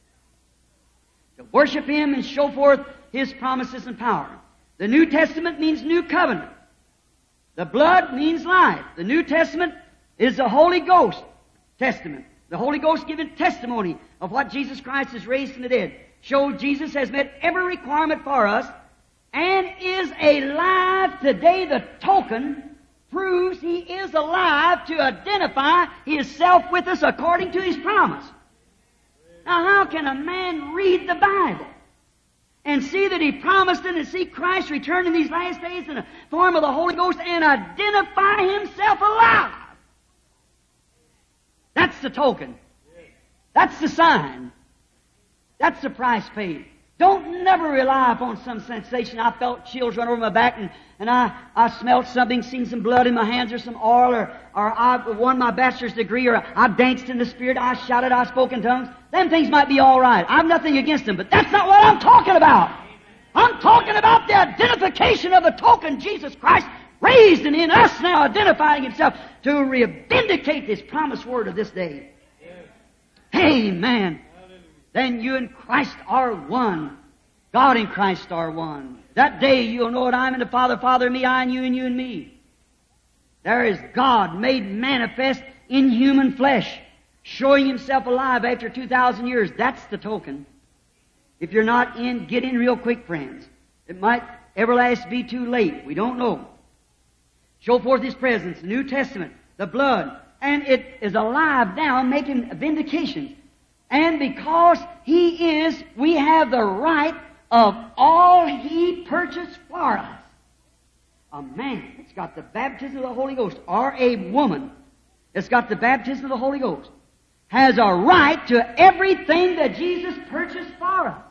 To worship Him and show forth His promises and power. The New Testament means new covenant. The blood means life. The New Testament is the Holy Ghost Testament. The Holy Ghost giving testimony of what Jesus Christ has raised from the dead. Shows Jesus has met every requirement for us and is alive today. The token proves He is alive to identify Himself with us according to His promise. Now how can a man read the Bible and see that He promised it and see Christ return in these last days in the form of the Holy Ghost and identify Himself alive? That's the token. That's the sign. That's the price paid. Don't never rely upon some sensation. I felt chills run over my back and, and I, I smelled something, seen some blood in my hands or some oil or, or I won my bachelor's degree or I danced in the Spirit, I shouted, I spoke in tongues. Them things might be all right. I've nothing against them, but that's not what I'm talking about. I'm talking about the identification of the token, Jesus Christ, raised and in us now, identifying Himself to vindicate this promised word of this day. Amen. Then you and Christ are one. God and Christ are one. That day you'll know that I'm in the Father, Father in me, I in you, and you in me. There is God made manifest in human flesh, showing Himself alive after two thousand years. That's the token. If you're not in, get in real quick, friends. It might everlast be too late. We don't know. Show forth His presence, the New Testament, the blood, and it is alive now, making vindications. And because He is, we have the right of all He purchased for us. A man that's got the baptism of the Holy Ghost, or a woman that's got the baptism of the Holy Ghost, has a right to everything that Jesus purchased for us.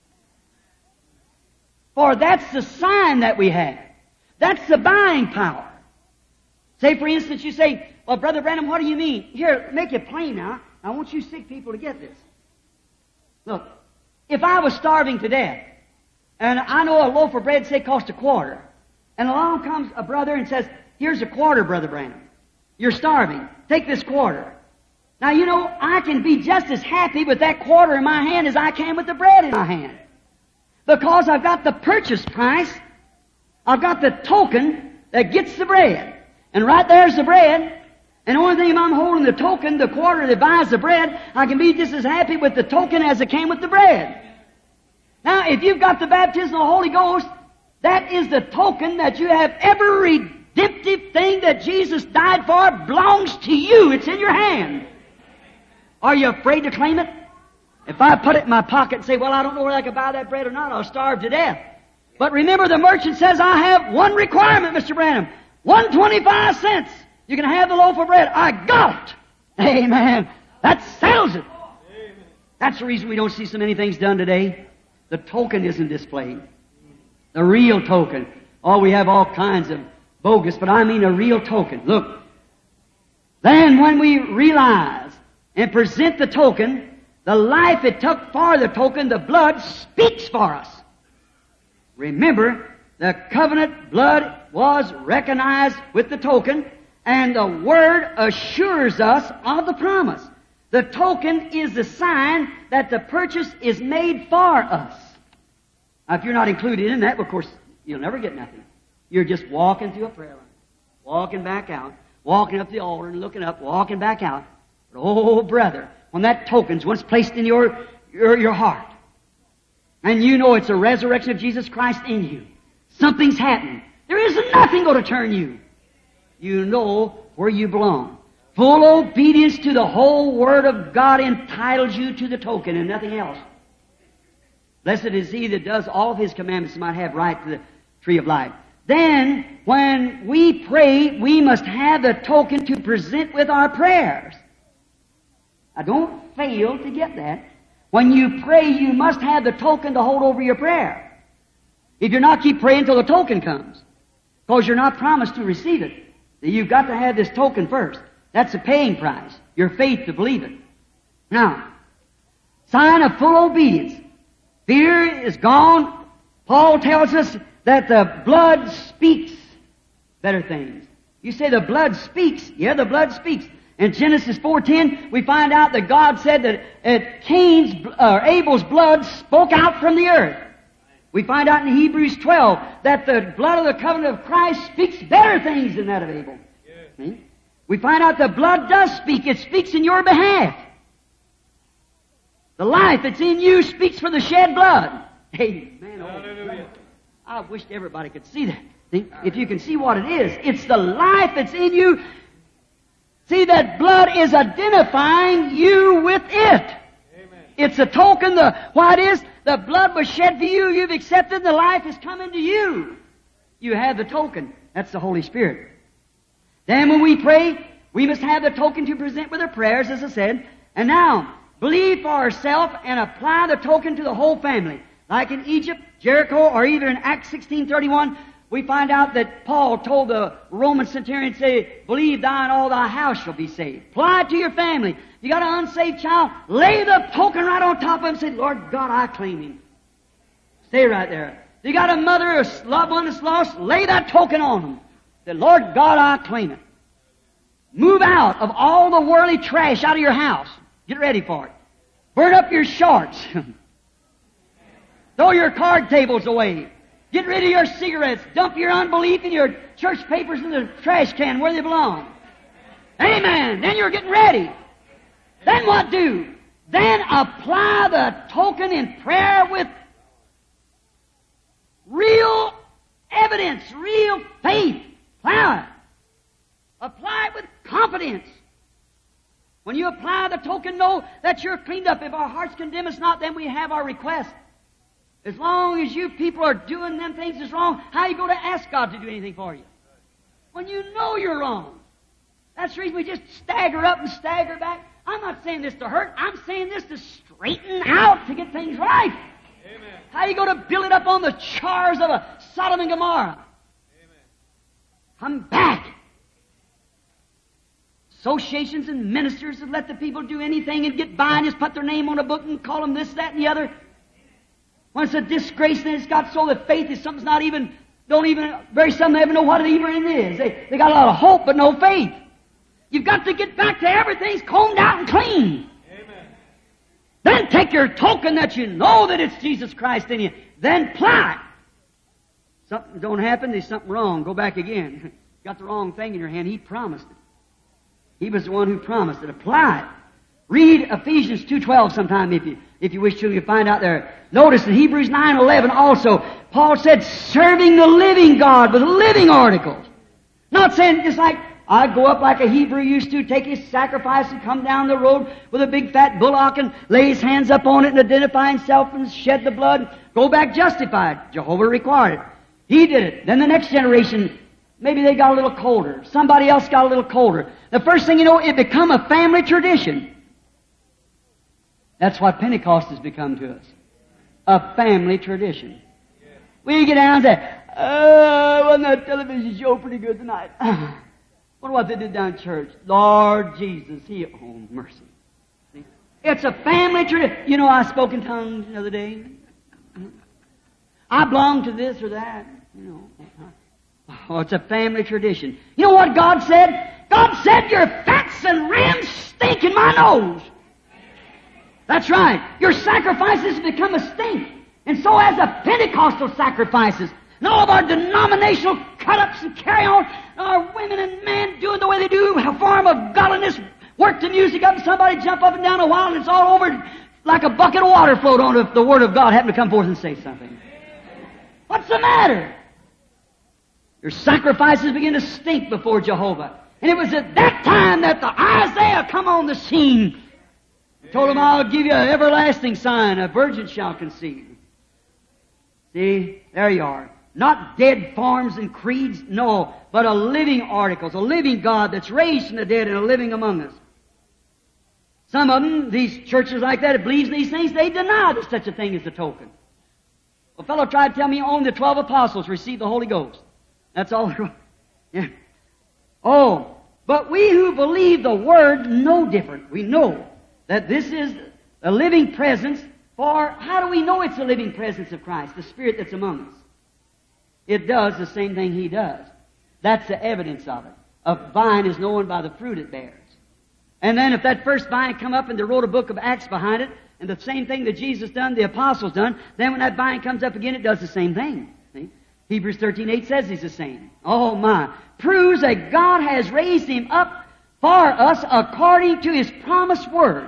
For that's the sign that we have. That's the buying power. Say, for instance, you say, well, Brother Branham, what do you mean? Here, make it plain now. I want you sick people to get this. Look, if I was starving to death, and I know a loaf of bread, say, cost a quarter, and along comes a brother and says, here's a quarter, Brother Branham. You're starving. Take this quarter. Now, you know, I can be just as happy with that quarter in my hand as I can with the bread in my hand. Because I've got the purchase price. I've got the token that gets the bread. And right there's the bread. And the only thing I'm holding the token, the quarter that buys the bread, I can be just as happy with the token as I can with the bread. Now, if you've got the baptism of the Holy Ghost, that is the token that you have every redemptive thing that Jesus died for belongs to you. It's in your hand. Are you afraid to claim it? If I put it in my pocket and say, well, I don't know whether I can buy that bread or not, I'll starve to death. But remember, the merchant says, I have one requirement, Mister Branham. one twenty-five cents. You can have the loaf of bread. I got it. Amen. That settles it. That's the reason we don't see so many things done today. The token isn't displayed. The real token. Oh, we have all kinds of bogus, but I mean a real token. Look. Then when we realize and present the token, the life it took for the token, the blood speaks for us. Remember, the covenant blood was recognized with the token, and the Word assures us of the promise. The token is the sign that the purchase is made for us. Now, if you're not included in that, of course, you'll never get nothing. You're just walking through a prayer line, walking back out, walking up the altar and looking up, walking back out. But, oh, brother, when that token's once placed in your, your, your heart, and you know it's a resurrection of Jesus Christ in you, something's happening. There isn't nothing going to turn you. You know where you belong. Full obedience to the whole Word of God entitles you to the token and nothing else. Blessed is he that does all of His commandments and might have right to the tree of life. Then, when we pray, we must have the token to present with our prayers. Now, don't fail to get that. When you pray, you must have the token to hold over your prayer. If you're not, keep praying until the token comes. Because you're not promised to receive it. You've got to have this token first. That's a paying price. Your faith to believe it. Now, sign of full obedience. Fear is gone. Paul tells us that the blood speaks better things. You say the blood speaks. Yeah, the blood speaks. In Genesis four ten, we find out that God said that uh, Cain's, uh, Abel's blood spoke out from the earth. We find out in Hebrews twelve that the blood of the covenant of Christ speaks better things than that of Abel. Yeah. See? We find out the blood does speak. It speaks in your behalf. The life that's in you speaks for the shed blood. Amen. Oh, I wish everybody could see that. See? If you can see what it is, it's the life that's in you. See, that blood is identifying you with it. Amen. It's a token. The what is the blood was shed for you. You've accepted. The life is coming to you. You have the token. That's the Holy Spirit. Then when we pray, we must have the token to present with our prayers, as I said. And now, believe for ourselves and apply the token to the whole family. Like in Egypt, Jericho, or either in Acts sixteen thirty-one, we find out that Paul told the Roman centurion, say, believe thou and all thy house shall be saved. Apply it to your family. You got an unsaved child, lay the token right on top of him and say, Lord God, I claim him. Stay right there. You got a mother or a loved one that's lost, lay that token on them. Say, Lord God, I claim it. Move out of all the worldly trash out of your house. Get ready for it. Burn up your shorts. Throw your card tables away. Get rid of your cigarettes. Dump your unbelief and your church papers in the trash can where they belong. Amen. Then you're getting ready. Then what do? Then apply the token in prayer with real evidence, real faith. Apply it. Apply it with confidence. When you apply the token, know that you're cleaned up. If our hearts condemn us not, then we have our request. As long as you people are doing them things that's wrong, how are you going to ask God to do anything for you? When you know you're wrong. That's the reason we just stagger up and stagger back. I'm not saying this to hurt. I'm saying this to straighten out, to get things right. Amen. How are you going to build it up on the chars of a Sodom and Gomorrah? Amen. Come back. Associations and ministers that let the people do anything and get by and just put their name on a book and call them this, that, and the other. When it's a disgrace, and it's got so that faith is something's not even, don't even, very some even know what it even is. They, they got a lot of hope, but no faith. You've got to get back to everything's combed out and clean. Amen. Then take your token that you know that it's Jesus Christ in you. Then apply it. Something don't happen, there's something wrong. Go back again. Got the wrong thing in your hand. He promised it. He was the one who promised it. Apply it. Read Ephesians two twelve sometime if you if you wish to. You'll find out there. Notice in Hebrews nine eleven also, Paul said, serving the living God with living articles. Not saying just like, I go up like a Hebrew used to, take his sacrifice and come down the road with a big fat bullock and lay his hands up on it and identify himself and shed the blood. Go back justified. Jehovah required it. He did it. Then the next generation, maybe they got a little colder. Somebody else got a little colder. The first thing you know, it become a family tradition. That's what Pentecost has become to us. A family tradition. We get down and say, Uh, wasn't that television show pretty good tonight? Wonder what they did down in church. Lord Jesus, He, oh, mercy. See? It's a family tradition. You know, I spoke in tongues the other day. I belong to this or that. You know. Oh, it's a family tradition. You know what God said? God said, your fats and rams stink in my nose. That's right. Your sacrifices become a stink. And so has the Pentecostal sacrifices. And all of our denominational cut-ups and carry-on, our women and men doing the way they do, a form of godliness, work the music up, and somebody jump up and down a while, and it's all over like a bucket of water float on if the Word of God happened to come forth and say something. What's the matter? Your sacrifices begin to stink before Jehovah. And it was at that time that the Isaiah come on the scene. He told him, I'll give you an everlasting sign, a virgin shall conceive. See, there you are. Not dead forms and creeds, no, but a living articles, a living God that's raised from the dead and a living among us. Some of them, these churches like that, that believes in these things, they deny there's such a thing as a token. A fellow tried to tell me only the twelve apostles received the Holy Ghost. That's all. Yeah. Oh, but we who believe the Word know different. We know that this is a living presence. For how do we know it's a living presence of Christ, the Spirit that's among us? It does the same thing He does. That's the evidence of it. A vine is known by the fruit it bears. And then if that first vine come up and they wrote a book of Acts behind it, and the same thing that Jesus done, the apostles done, then when that vine comes up again, it does the same thing. See? Hebrews thirteen eight says He's the same. Oh my. Proves that God has raised Him up for us according to His promised word.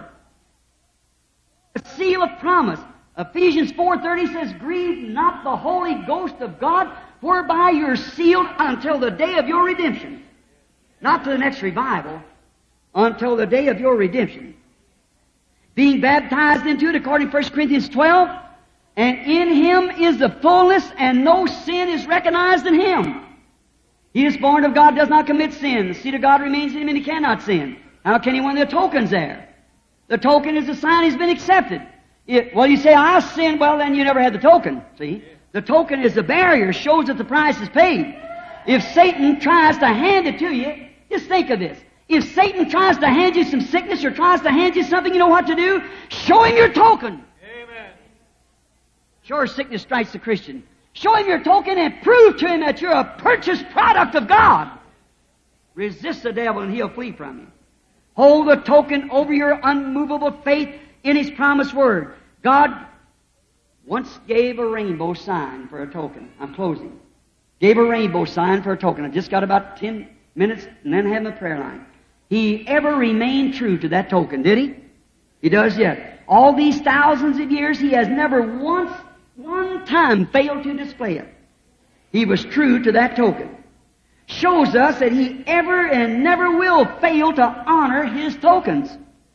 A seal of promise. Ephesians four thirty says, grieve not the Holy Ghost of God, whereby you're sealed until the day of your redemption. Not to the next revival, until the day of your redemption. Being baptized into it according to First Corinthians twelve, and in Him is the fullness, and no sin is recognized in Him. He is born of God, does not commit sin. The seed of God remains in Him, and He cannot sin. How can He when the token's there? The token is a sign He's been accepted. It, well, you say, I sinned. Well, then you never had the token. See? The token is the barrier, shows that the price is paid. If Satan tries to hand it to you, just think of this. If Satan tries to hand you some sickness or tries to hand you something, you know what to do? Show him your token. Amen. Sure, sickness strikes the Christian. Show him your token and prove to him that you're a purchased product of God. Resist the devil and he'll flee from you. Hold the token over your unmovable faith in His promised word. God once gave a rainbow sign for a token. I'm closing. Gave a rainbow sign for a token. I just got about ten minutes and then have my prayer line. He ever remained true to that token, did He? He does yet. All these thousands of years, He has never once, one time failed to display it. He was true to that token. Shows us that He ever and never will fail to honor His tokens.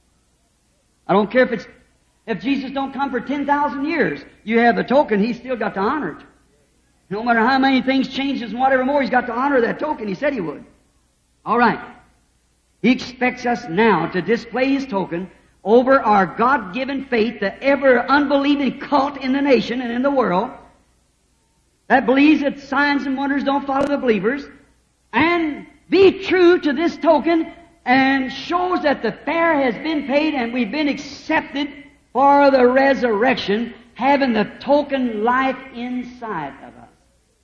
I don't care if it's if Jesus don't come for ten thousand years. You have the token, He's still got to honor it. No matter how many things changes and whatever more, He's got to honor that token. He said He would. All right. He expects us now to display His token over our God-given faith, the ever unbelieving cult in the nation and in the world that believes that signs and wonders don't follow the believers, and be true to this token and shows that the fare has been paid and we've been accepted for the resurrection, having the token life inside of us.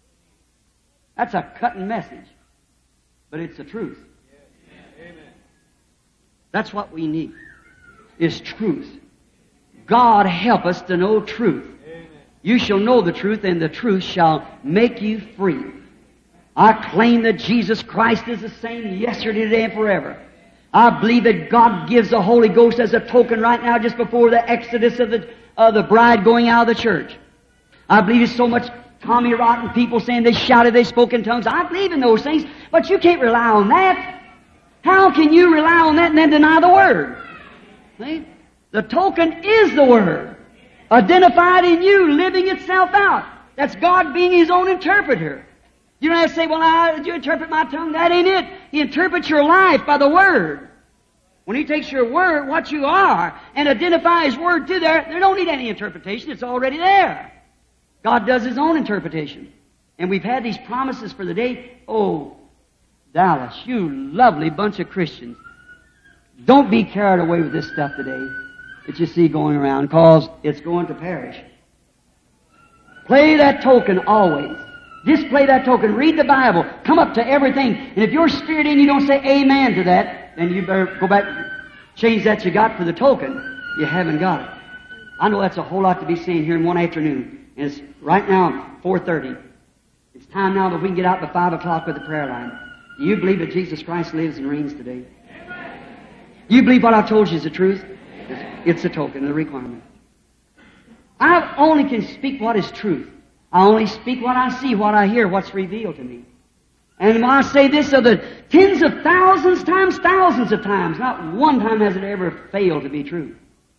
That's a cutting message, but it's the truth. Amen. That's what we need, is truth. God help us to know truth. Amen. You shall know the truth, and the truth shall make you free. I claim that Jesus Christ is the same yesterday, today, and forever. I believe that God gives the Holy Ghost as a token right now just before the exodus of the, of the bride going out of the church. I believe there's so much Tommy Rotten people saying they shouted, they spoke in tongues. I believe in those things, but you can't rely on that. How can you rely on that and then deny the Word? See? The token is the Word, identified in you, living itself out. That's God being His own interpreter. You don't have to say, well, I, did you interpret my tongue? That ain't it. He interprets your life by the Word. When He takes your Word, what you are, and identifies His Word to there, there don't need any interpretation. It's already there. God does His own interpretation. And we've had these promises for the day. Oh, Dallas, you lovely bunch of Christians. Don't be carried away with this stuff today that you see going around, because it's going to perish. Play that token always. Just play that token. Read the Bible. Come up to everything. And if your spirit in you don't say amen to that, then you better go back and change that you got for the token. You haven't got it. I know that's a whole lot to be seen here in one afternoon. And it's right now four thirty. It's time now that we can get out by five o'clock with the prayer line. Do you believe that Jesus Christ lives and reigns today? Do you believe what I've told you is the truth? It's a token, the requirement. I only can speak what is truth. I only speak what I see, what I hear, what's revealed to me. And when I say this of the tens of thousands times thousands of times, not one time has it ever failed to be true.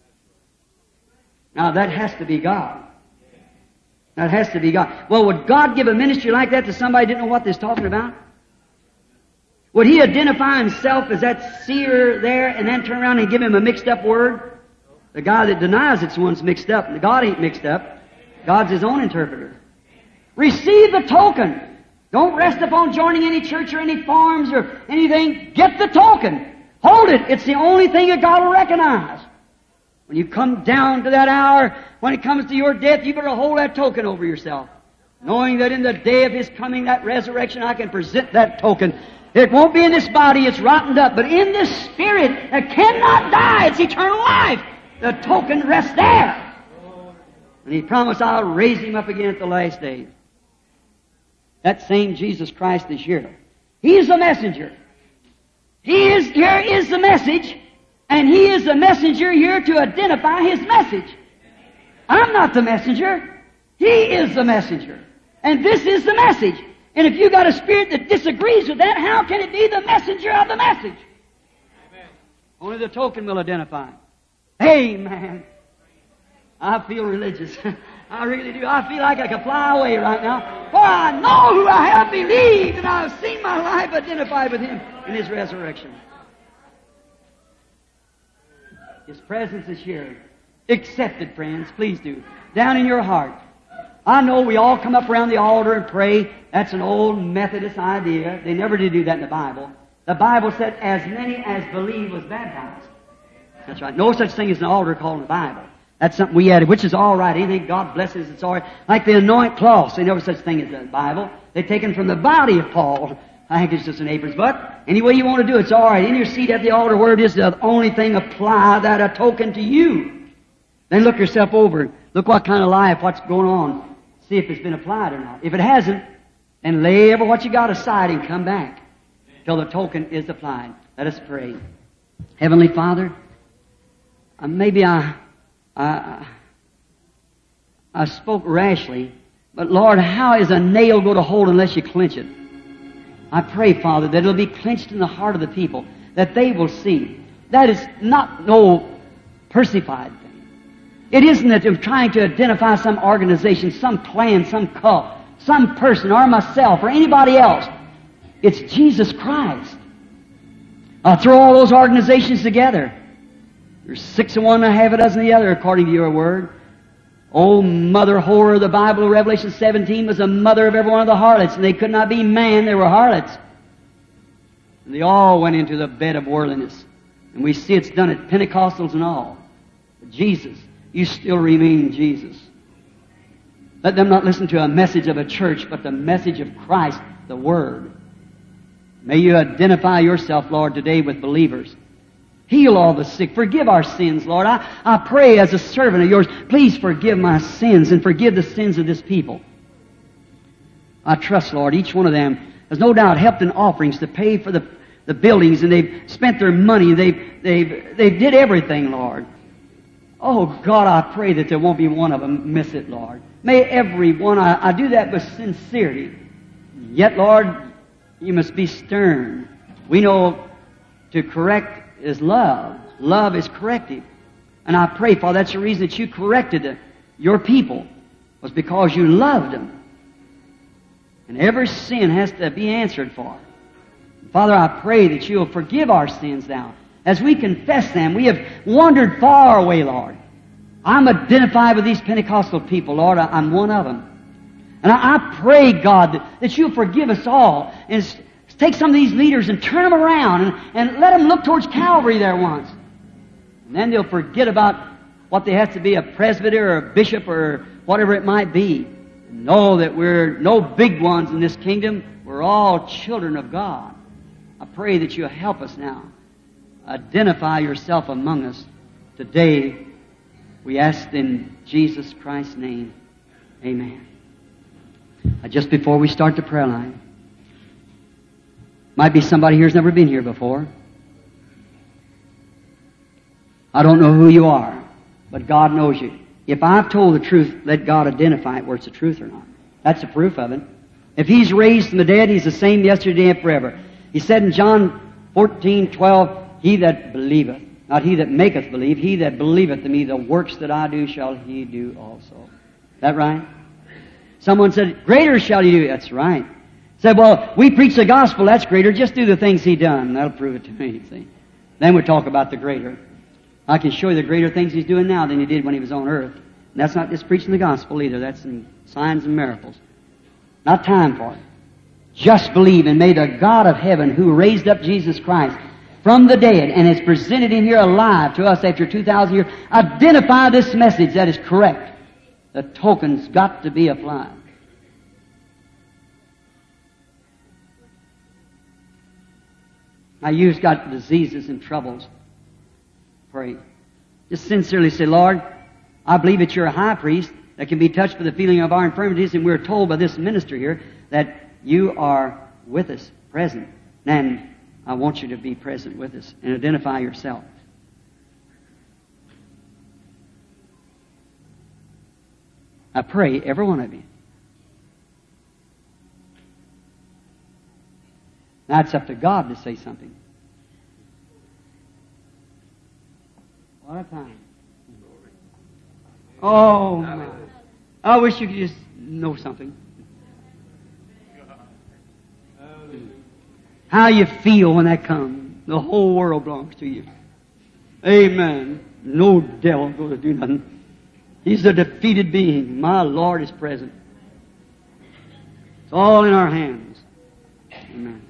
Now that has to be God. That has to be God. Well, would God give a ministry like that to somebody who didn't know what they're talking about? Would He identify Himself as that seer there and then turn around and give him a mixed up word? The guy that denies it's the one's mixed up. God ain't mixed up. God's His own interpreter. Receive the token. Don't rest upon joining any church or any farms or anything. Get the token. Hold it. It's the only thing that God will recognize. When you come down to that hour, when it comes to your death, you better hold that token over yourself. Knowing that in the day of His coming, that resurrection, I can present that token. It won't be in this body, it's rotted up, but in this spirit that cannot die, it's eternal life. The token rests there. And He promised, I'll raise Him up again at the last day. That same Jesus Christ is here. He is the messenger. He is, here is the message, and He is the messenger here to identify His message. I'm not the messenger. He is the messenger. And this is the message. And if you've got a spirit that disagrees with that, how can it be the messenger of the message? Amen. Only the token will identify. Amen. I feel religious. I really do. I feel like I could fly away right now. For I know who I have believed, and I've seen my life identified with Him in His resurrection. His presence is here. Accept it, friends. Please do. Down in your heart. I know we all come up around the altar and pray. That's an old Methodist idea. They never did do that in the Bible. The Bible said, as many as believe was baptized. That's right. No such thing as an altar call in the Bible. That's something we added, which is all right. Anything God blesses, it's all right. Like the anoint cloths. They never such thing as the Bible. They're taken from the body of Paul. I think it's just an apron's butt. Any way you want to do it, it's all right. In your seat at the altar, where it is the only thing, apply that a token to you. Then look yourself over. Look what kind of life, what's going on. See if it's been applied or not. If it hasn't, then lay ever what you got aside and come back till the token is applied. Let us pray. Heavenly Father, uh, maybe I, I, I spoke rashly, but Lord, how is a nail going to hold unless you clench it? I pray, Father, that it'll be clenched in the heart of the people, that they will see. That is not no persified thing. It isn't that I'm trying to identify some organization, some clan, some cult, some person, or myself, or anybody else. It's Jesus Christ. I'll throw all those organizations together. There's six of one and a half a dozen of the other, according to your word. Oh, mother whore of the Bible, Revelation seventeen was the mother of every one of the harlots, and they could not be man, they were harlots. And they all went into the bed of worldliness. And we see it's done at Pentecostals and all. But Jesus, you still remain Jesus. Let them not listen to a message of a church, but the message of Christ, the Word. May you identify yourself, Lord, today with believers. Heal all the sick. Forgive our sins, Lord. I, I pray as a servant of yours, please forgive my sins and forgive the sins of this people. I trust, Lord, each one of them has no doubt helped in offerings to pay for the, the buildings, and they've spent their money. They've, they've, they did everything, Lord. Oh, God, I pray that there won't be one of them miss it, Lord. May every one, I, I do that with sincerity. Yet, Lord, you must be stern. We know to correct is love. Love is corrective. And I pray, Father, that's the reason that you corrected the, your people, was because you loved them. And every sin has to be answered for. Father, I pray that you'll forgive our sins now. As we confess them, we have wandered far away, Lord. I'm identified with these Pentecostal people, Lord. I'm one of them. And I, I pray, God, that, that you'll forgive us all and s- take some of these leaders and turn them around and, and let them look towards Calvary there once. And then they'll forget about what they have to be, a presbyter or a bishop or whatever it might be. And know that we're no big ones in this kingdom. We're all children of God. I pray that you'll help us now. Identify yourself among us today. We ask in Jesus Christ's name. Amen. Uh, just before we start the prayer line, might be somebody here who's never been here before. I don't know who you are, but God knows you. If I've told the truth, let God identify it where it's the truth or not. That's the proof of it. If He's raised from the dead, He's the same yesterday and forever. He said in John fourteen twelve, He that believeth, not he that maketh believe, he that believeth in me, the works that I do shall he do also. Is that right? Someone said, greater shall he do. That's right. Said, well, we preach the gospel, that's greater. Just do the things He done. That'll prove it to me, see. Then we talk about the greater. I can show you the greater things He's doing now than He did when He was on earth. And that's not just preaching the gospel either. That's some signs and miracles. Not time for it. Just believe, and may the God of heaven, who raised up Jesus Christ from the dead and has presented Him here alive to us after two thousand years, identify this message that is correct. The token's got to be applied. Now you've got diseases and troubles. Pray. Just sincerely say, Lord, I believe that You're a high priest that can be touched by the feeling of our infirmities, and we're told by this minister here that You are with us, present. And I want You to be present with us and identify Yourself. I pray, every one of you. Now it's up to God to say something. What a time. Oh, my. I wish you could just know something. How you feel when that comes. The whole world belongs to You. Amen. No devil going to do nothing. He's a defeated being. My Lord is present. It's all in our hands. Amen.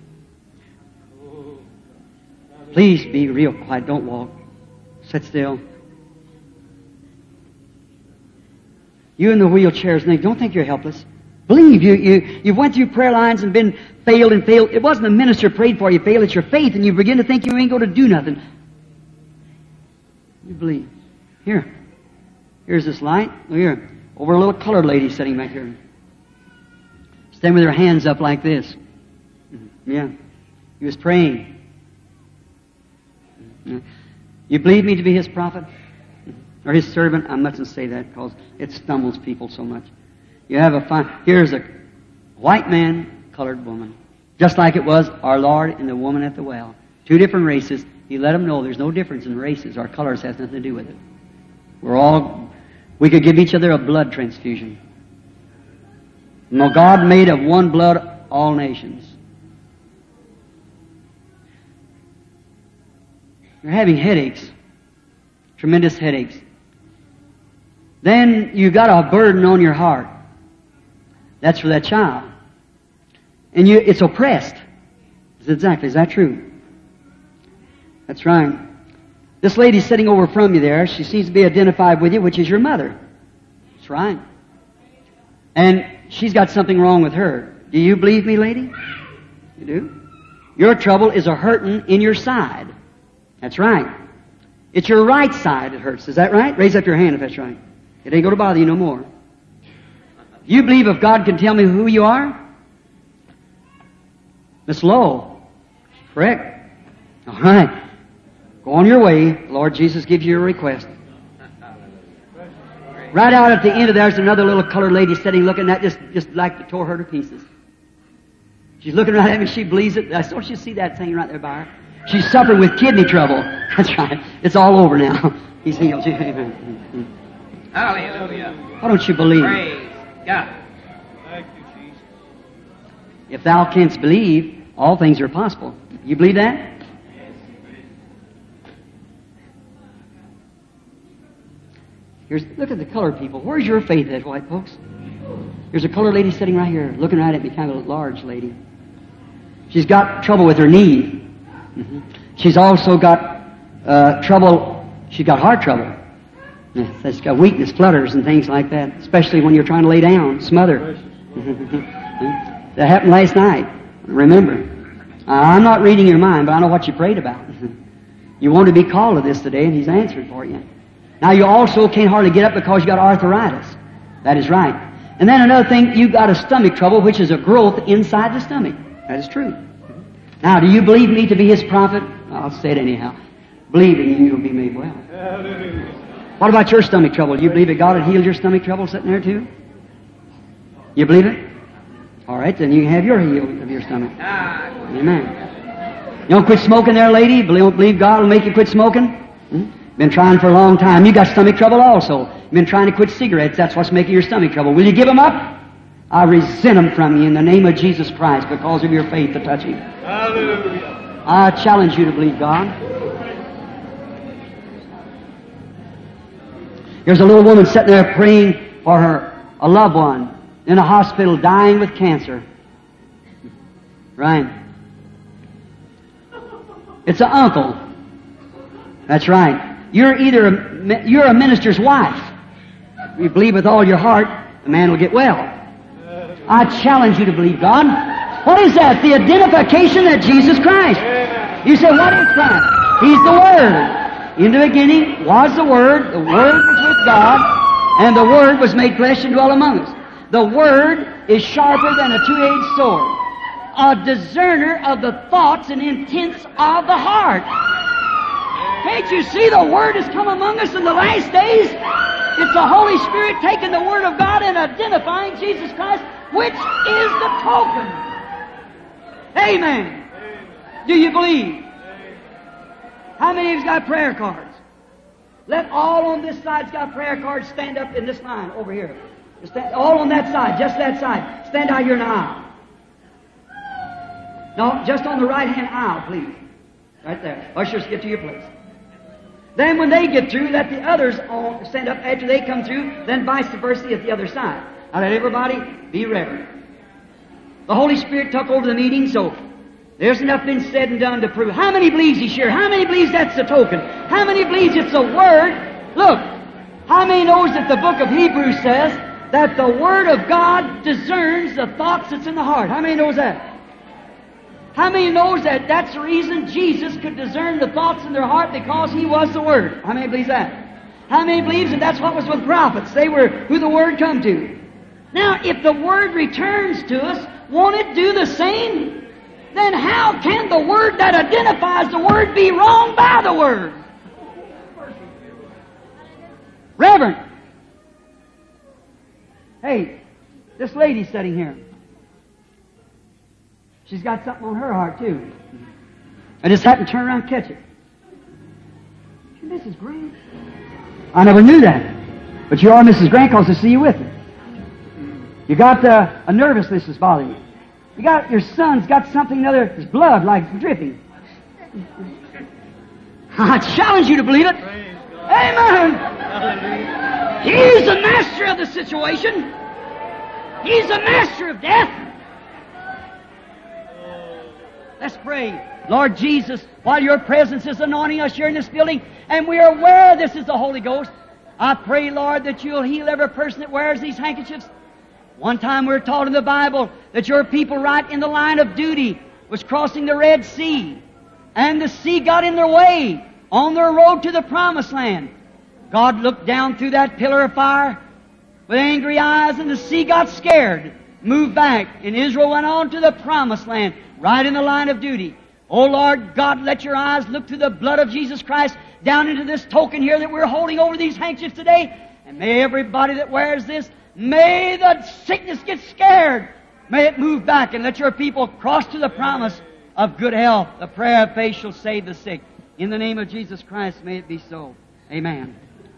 Please be real quiet. Don't walk. Sit still. You in the wheelchairs, and don't think you're helpless. Believe. You, you, you went through prayer lines and been failed and failed. It wasn't the minister prayed for you failed. It's your faith, and you begin to think you ain't going to do nothing. You believe. Here. Here's this light. Look here. Over a little colored lady sitting back here. Standing with her hands up like this. Yeah. He was praying. You believe me to be His prophet? Or His servant? I mustn't say that because it stumbles people so much. You have a fine... Here's a white man, colored woman. Just like it was our Lord and the woman at the well. Two different races. He let them know there's no difference in races. Our colors has nothing to do with it. We're all... We could give each other a blood transfusion. No, God made of one blood all nations. You're having headaches. Tremendous headaches. Then you got a burden on your heart. That's for that child. And you, it's oppressed. Exactly. Is that true? That's right. This lady's sitting over from you there. She seems to be identified with you, which is your mother. That's right. And she's got something wrong with her. Do you believe me, lady? You do? Your trouble is a hurting in your side. That's right. It's your right side that hurts. Is that right? Raise up your hand if that's right. It ain't going to bother you no more. You believe if God can tell me who you are? Miss Lowe. Correct. All right. Go on your way. Lord Jesus gives you a request. Right out at the end of there's another little colored lady sitting looking at just just like it tore her to pieces. She's looking right at me. She believes it. I don't you see that thing right there by her? She's suffering with kidney trouble. That's right. It's all over now. He's healed. Amen. Hallelujah. Why don't you believe? Praise God. Thank you, Jesus. If thou canst believe, all things are possible. You believe that? Here's, look at the colored people. Where's your faith at, white folks? There's a colored lady sitting right here, looking right at me, kind of a large lady. She's got trouble with her knee. Mm-hmm. She's also got uh, trouble, she's got heart trouble. Yeah, she's got weakness, flutters, and things like that, especially when you're trying to lay down, smother. That happened last night. Remember. Uh, I'm not reading your mind, but I know what you prayed about. You wanted to be called to this today, and He's answered for you. Now, you also can't hardly get up because you got arthritis. That is right. And then another thing, you've got a stomach trouble, which is a growth inside the stomach. That is true. Now, do you believe me to be His prophet? I'll say it anyhow. Believe in you, you'll be made well. Hallelujah. What about your stomach trouble? Do you believe that God had healed your stomach trouble sitting there too? You believe it? All right, then you can have your healing of your stomach. Amen. You don't quit smoking there, lady? You don't believe God will make you quit smoking? Hmm? Been trying for a long time. You got stomach trouble also. You've been trying to quit cigarettes. That's what's making your stomach trouble. Will you give them up? I resent them from you in the name of Jesus Christ because of your faith to touch Him. Hallelujah. I challenge you to believe God. There's a little woman sitting there praying for her, a loved one, in a hospital dying with cancer. Right. It's an uncle. That's right. You're either a, you're a minister's wife. If you believe with all your heart, the man will get well. I challenge you to believe God. What is that? The identification that Jesus Christ. You say, what is Christ? He's the Word. In the beginning was the Word. The Word was with God, and the Word was made flesh and dwelt among us. The Word is sharper than a two-edged sword, a discerner of the thoughts and intents of the heart. Can't you see the Word has come among us in the last days? It's the Holy Spirit taking the Word of God and identifying Jesus Christ, which is the token. Amen. Do you believe? How many of you's got prayer cards? Let all on this side's got prayer cards stand up in this line over here. Stand, all on that side, just that side. Stand out here in the aisle. No, just on the right-hand aisle, please. Right there. Ushers, get to your place. Then when they get through, let the others all stand up after they come through, then vice versa at the other side. Now let everybody be reverent. The Holy Spirit took over the meeting, so there's enough been said and done to prove. How many believes He's here? How many believes that's the token? How many believes it's a Word? Look, how many knows that the book of Hebrews says that the Word of God discerns the thoughts that's in the heart? How many knows that? How many knows that that's the reason Jesus could discern the thoughts in their heart because He was the Word? How many believes that? How many believes that that's what was with prophets? They were who the Word come to. Now, if the Word returns to us, won't it do the same? Then how can the Word that identifies the Word be wrong by the Word? Reverend. Hey, this lady sitting here. She's got something on her heart, too. I just happened to turn around and catch it. Missus Grant. I never knew that. But you are Missus Grant because I see you with her. You got uh, a nervousness that's bothering you. You got your son's got something other, his blood like dripping. I challenge you to believe it. Amen. He's the master of the situation. He's the master of death. Let's pray. Lord Jesus, while your presence is anointing us here in this building, and we are aware this is the Holy Ghost, I pray, Lord, that you'll heal every person that wears these handkerchiefs. One time we were taught in the Bible that your people right in the line of duty was crossing the Red Sea, and the sea got in their way on their road to the Promised Land. God looked down through that pillar of fire with angry eyes, and the sea got scared, moved back, and Israel went on to the Promised Land, right in the line of duty. Oh Lord God, let your eyes look through the blood of Jesus Christ down into this token here that we're holding over these handkerchiefs today. And may everybody that wears this, may the sickness get scared. May it move back, and let your people cross to the promise of good health. The prayer of faith shall save the sick. In the name of Jesus Christ, may it be so. Amen.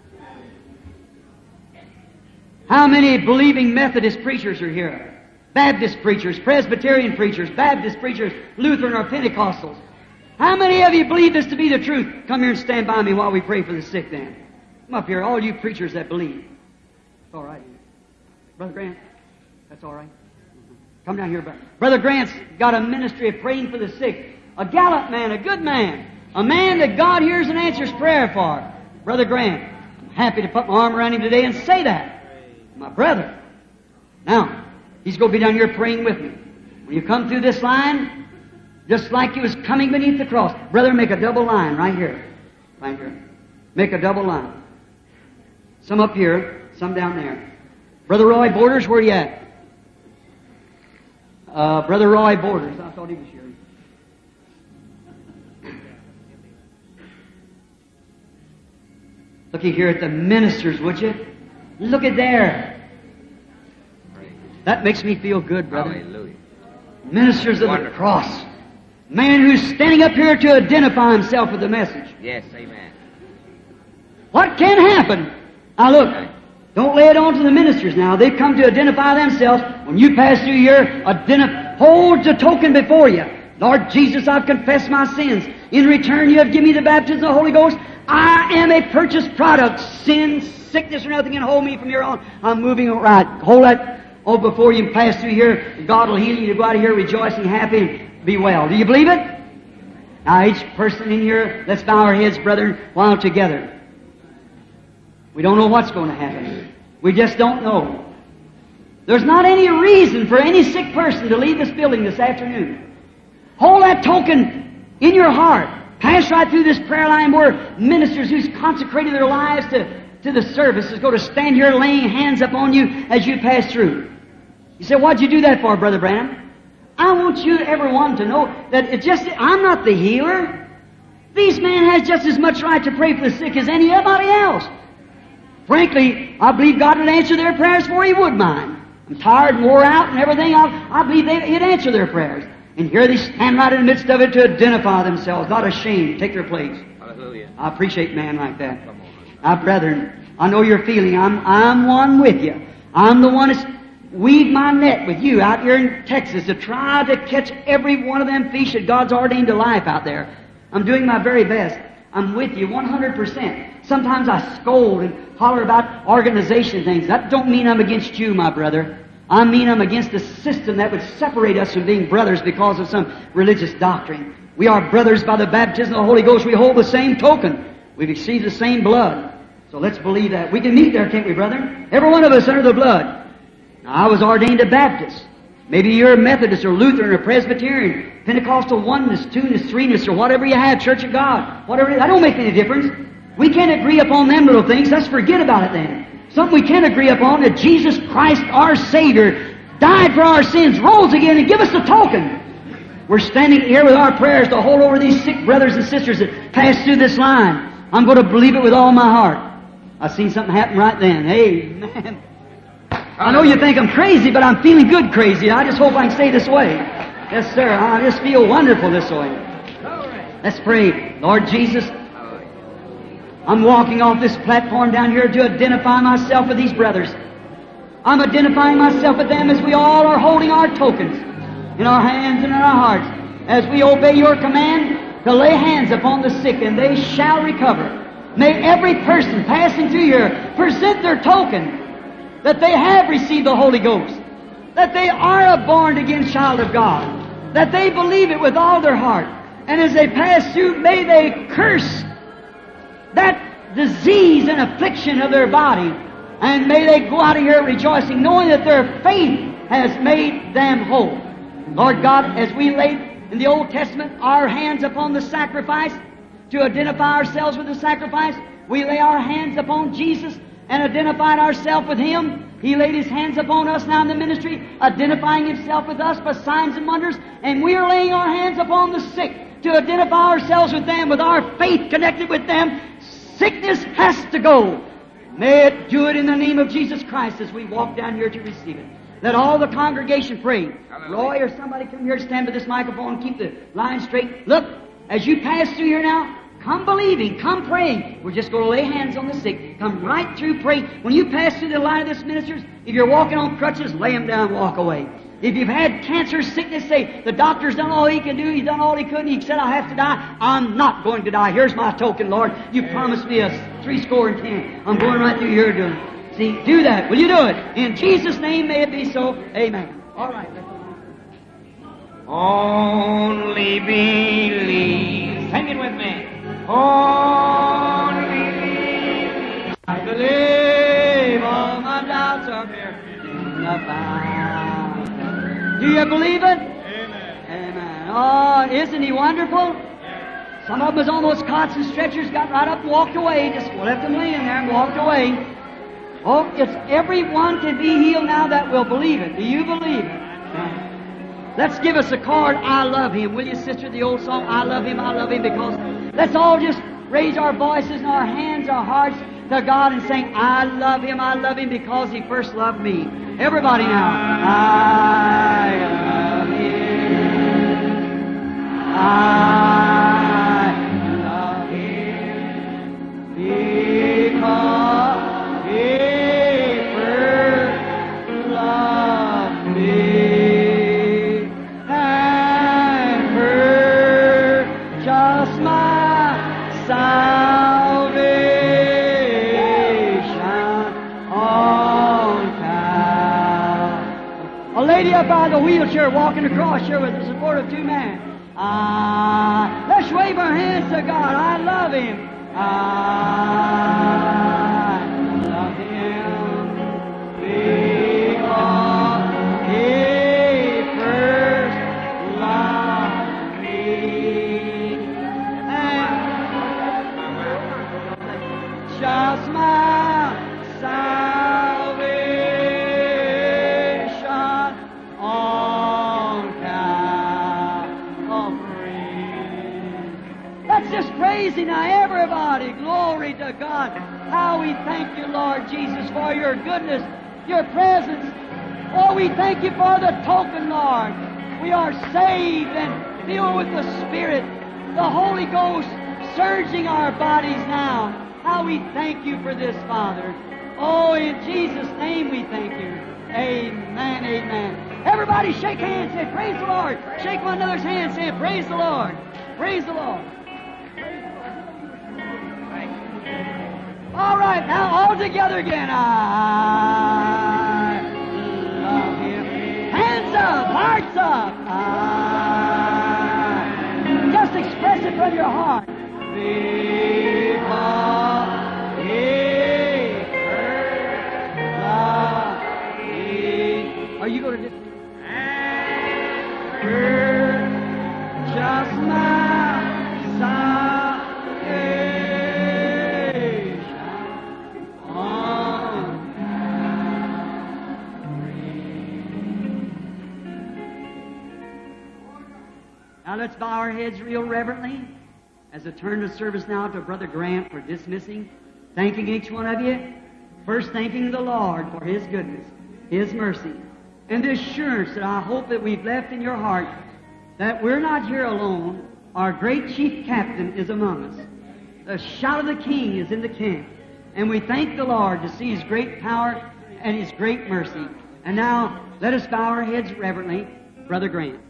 How many believing Methodist preachers are here? Baptist preachers, Presbyterian preachers, Baptist preachers, Lutheran or Pentecostals. How many of you believe this to be the truth? Come here and stand by me while we pray for the sick then. Come up here, all you preachers that believe. It's all right. Brother Grant. That's all right. Come down here, brother. Brother Grant's got a ministry of praying for the sick. A gallant man, a good man. A man that God hears and answers prayer for. Brother Grant. I'm happy to put my arm around him today and say that. My brother. Now, he's going to be down here praying with me. When you come through this line, just like he was coming beneath the cross, brother, make a double line right here. Right here. Make a double line. Some up here, some down there. Brother Roy Borders, where you at? Uh, Brother Roy Borders. I thought he was here. Looky here at the ministers, would you? Look at there. That makes me feel good, brother. Hallelujah. Ministers of Wonderful. the cross. Man who's standing up here to identify himself with the message. Yes, amen. What can happen? Now look, don't lay it on to the ministers now. They've come to identify themselves. When you pass through here, identify, hold the token before you. Lord Jesus, I've confessed my sins. In return, you have given me the baptism of the Holy Ghost. I am a purchased product. Sin, sickness, or nothing can hold me from here on. I'm moving right. Hold that oh before you pass through here. God will heal you to go out of here rejoicing, happy, and be well. Do you believe it? Now, each person in here, let's bow our heads, brethren, while together. We don't know what's going to happen. We just don't know. There's not any reason for any sick person to leave this building this afternoon. Hold that token in your heart. Pass right through this prayer line where ministers who's consecrated their lives to, to the service is going to stand here laying hands upon you as you pass through. You say, what'd you do that for, Brother Branham? I want you, everyone, to know that it just, I'm not the healer. These men has just as much right to pray for the sick as anybody else. Frankly, I believe God would answer their prayers before He would mine. I'm tired and wore out and everything. I, I believe they, He'd answer their prayers. And here they stand right in the midst of it to identify themselves, not ashamed, take their place. Hallelujah. I appreciate men like that. Now, brethren, I know you're feeling. I'm, I'm one with you. I'm the one that's weaved my net with you out here in Texas to try to catch every one of them fish that God's ordained to life out there. I'm doing my very best. I'm with you one hundred percent. Sometimes I scold and holler about organization things. That don't mean I'm against you, my brother. I mean I'm against the system that would separate us from being brothers because of some religious doctrine. We are brothers by the baptism of the Holy Ghost. We hold the same token. We receive the same blood. So let's believe that. We can meet there, can't we, brethren? Every one of us under the blood. Now, I was ordained a Baptist. Maybe you're a Methodist or Lutheran or Presbyterian, Pentecostal oneness, two-ness, three-ness, or whatever you have, Church of God. Whatever. That don't make any difference. We can't agree upon them little things. Let's forget about it then. Something we can agree upon, that Jesus Christ, our Savior, died for our sins, rose again, and give us the token. We're standing here with our prayers to hold over these sick brothers and sisters that pass through this line. I'm going to believe it with all my heart. I seen something happen right then. Amen. I know you think I'm crazy, but I'm feeling good crazy. I just hope I can stay this way. Yes, sir. I just feel wonderful this way. Let's pray. Lord Jesus, I'm walking off this platform down here to identify myself with these brothers. I'm identifying myself with them as we all are holding our tokens in our hands and in our hearts as we obey your command to lay hands upon the sick and they shall recover. May every person passing through here present their token that they have received the Holy Ghost, that they are a born-again child of God, that they believe it with all their heart. And as they pass through, may they curse that disease and affliction of their body, and may they go out of here rejoicing, knowing that their faith has made them whole. Lord God, as we laid in the Old Testament our hands upon the sacrifice to identify ourselves with the sacrifice, we lay our hands upon Jesus and identified ourselves with Him. He laid His hands upon us now in the ministry, identifying Himself with us by signs and wonders, and we are laying our hands upon the sick to identify ourselves with them, with our faith connected with them. Sickness has to go. May it do it in the name of Jesus Christ as we walk down here to receive it. Let all the congregation pray. Hallelujah. Roy or somebody come here, stand by this microphone and keep the line straight. Look, as you pass through here now, come believing, come praying. We're just going to lay hands on the sick. Come right through praying. When you pass through the line of this ministers, if you're walking on crutches, lay them down, walk away. If you've had cancer, sickness, say, the doctor's done all he can do, he's done all he could, and he said, I have to die. I'm not going to die. Here's my token, Lord. You promised me a three score and ten. I'm going right through here to See, do that. Will you do it? In Jesus' name may it be so. Amen. All right. Only believe. Sing it with me. Only believe. I believe all my doubts are buried in the fountain. Do you believe it? Amen. Amen. Oh, isn't He wonderful? Some of them was on those cots and stretchers, got right up and walked away. Just left them laying there and walked away. Oh, it's everyone can be healed now that will believe it. Do you believe it? Let's give us a chord, I love Him. Will you, sister, the old song, I love Him, I love Him, because let's all just raise our voices and our hands, our hearts to God and sing, I love Him, I love Him, because He first loved me. Everybody now. I love Him. I love Him because He first loved me. And purchased my salvation on Calvary. A lady up by the wheelchair walking across here with the support of two men. Ah, let's wave our hands to God. I love Him. I love Him because He first loved me. And just my salvation on Calvary. Let's just praise Him now, everybody. Glory to God. How we thank You, Lord Jesus, for Your goodness, Your presence. Oh, we thank You for the token, Lord. We are saved and filled with the Spirit, the Holy Ghost surging our bodies now. How we thank You for this, Father. Oh, in Jesus' name we thank You. Amen, amen. Everybody shake hands, say, praise the Lord. Shake one another's hands, say, praise the Lord. Praise the Lord. All right, now all together again. I love Him. Hands up, hearts up. I just express it from your heart. Because He first loved me. Are you going to do? Just my salvation on Calvary. Now let's bow our heads real reverently as I turn the service now to Brother Grant for dismissing, thanking each one of you. First, thanking the Lord for His goodness, His mercy, and the assurance that I hope that we've left in your heart that we're not here alone. Our great chief captain is among us. The shout of the King is in the camp. And we thank the Lord to see His great power and His great mercy. And now, let us bow our heads reverently. Brother Grant.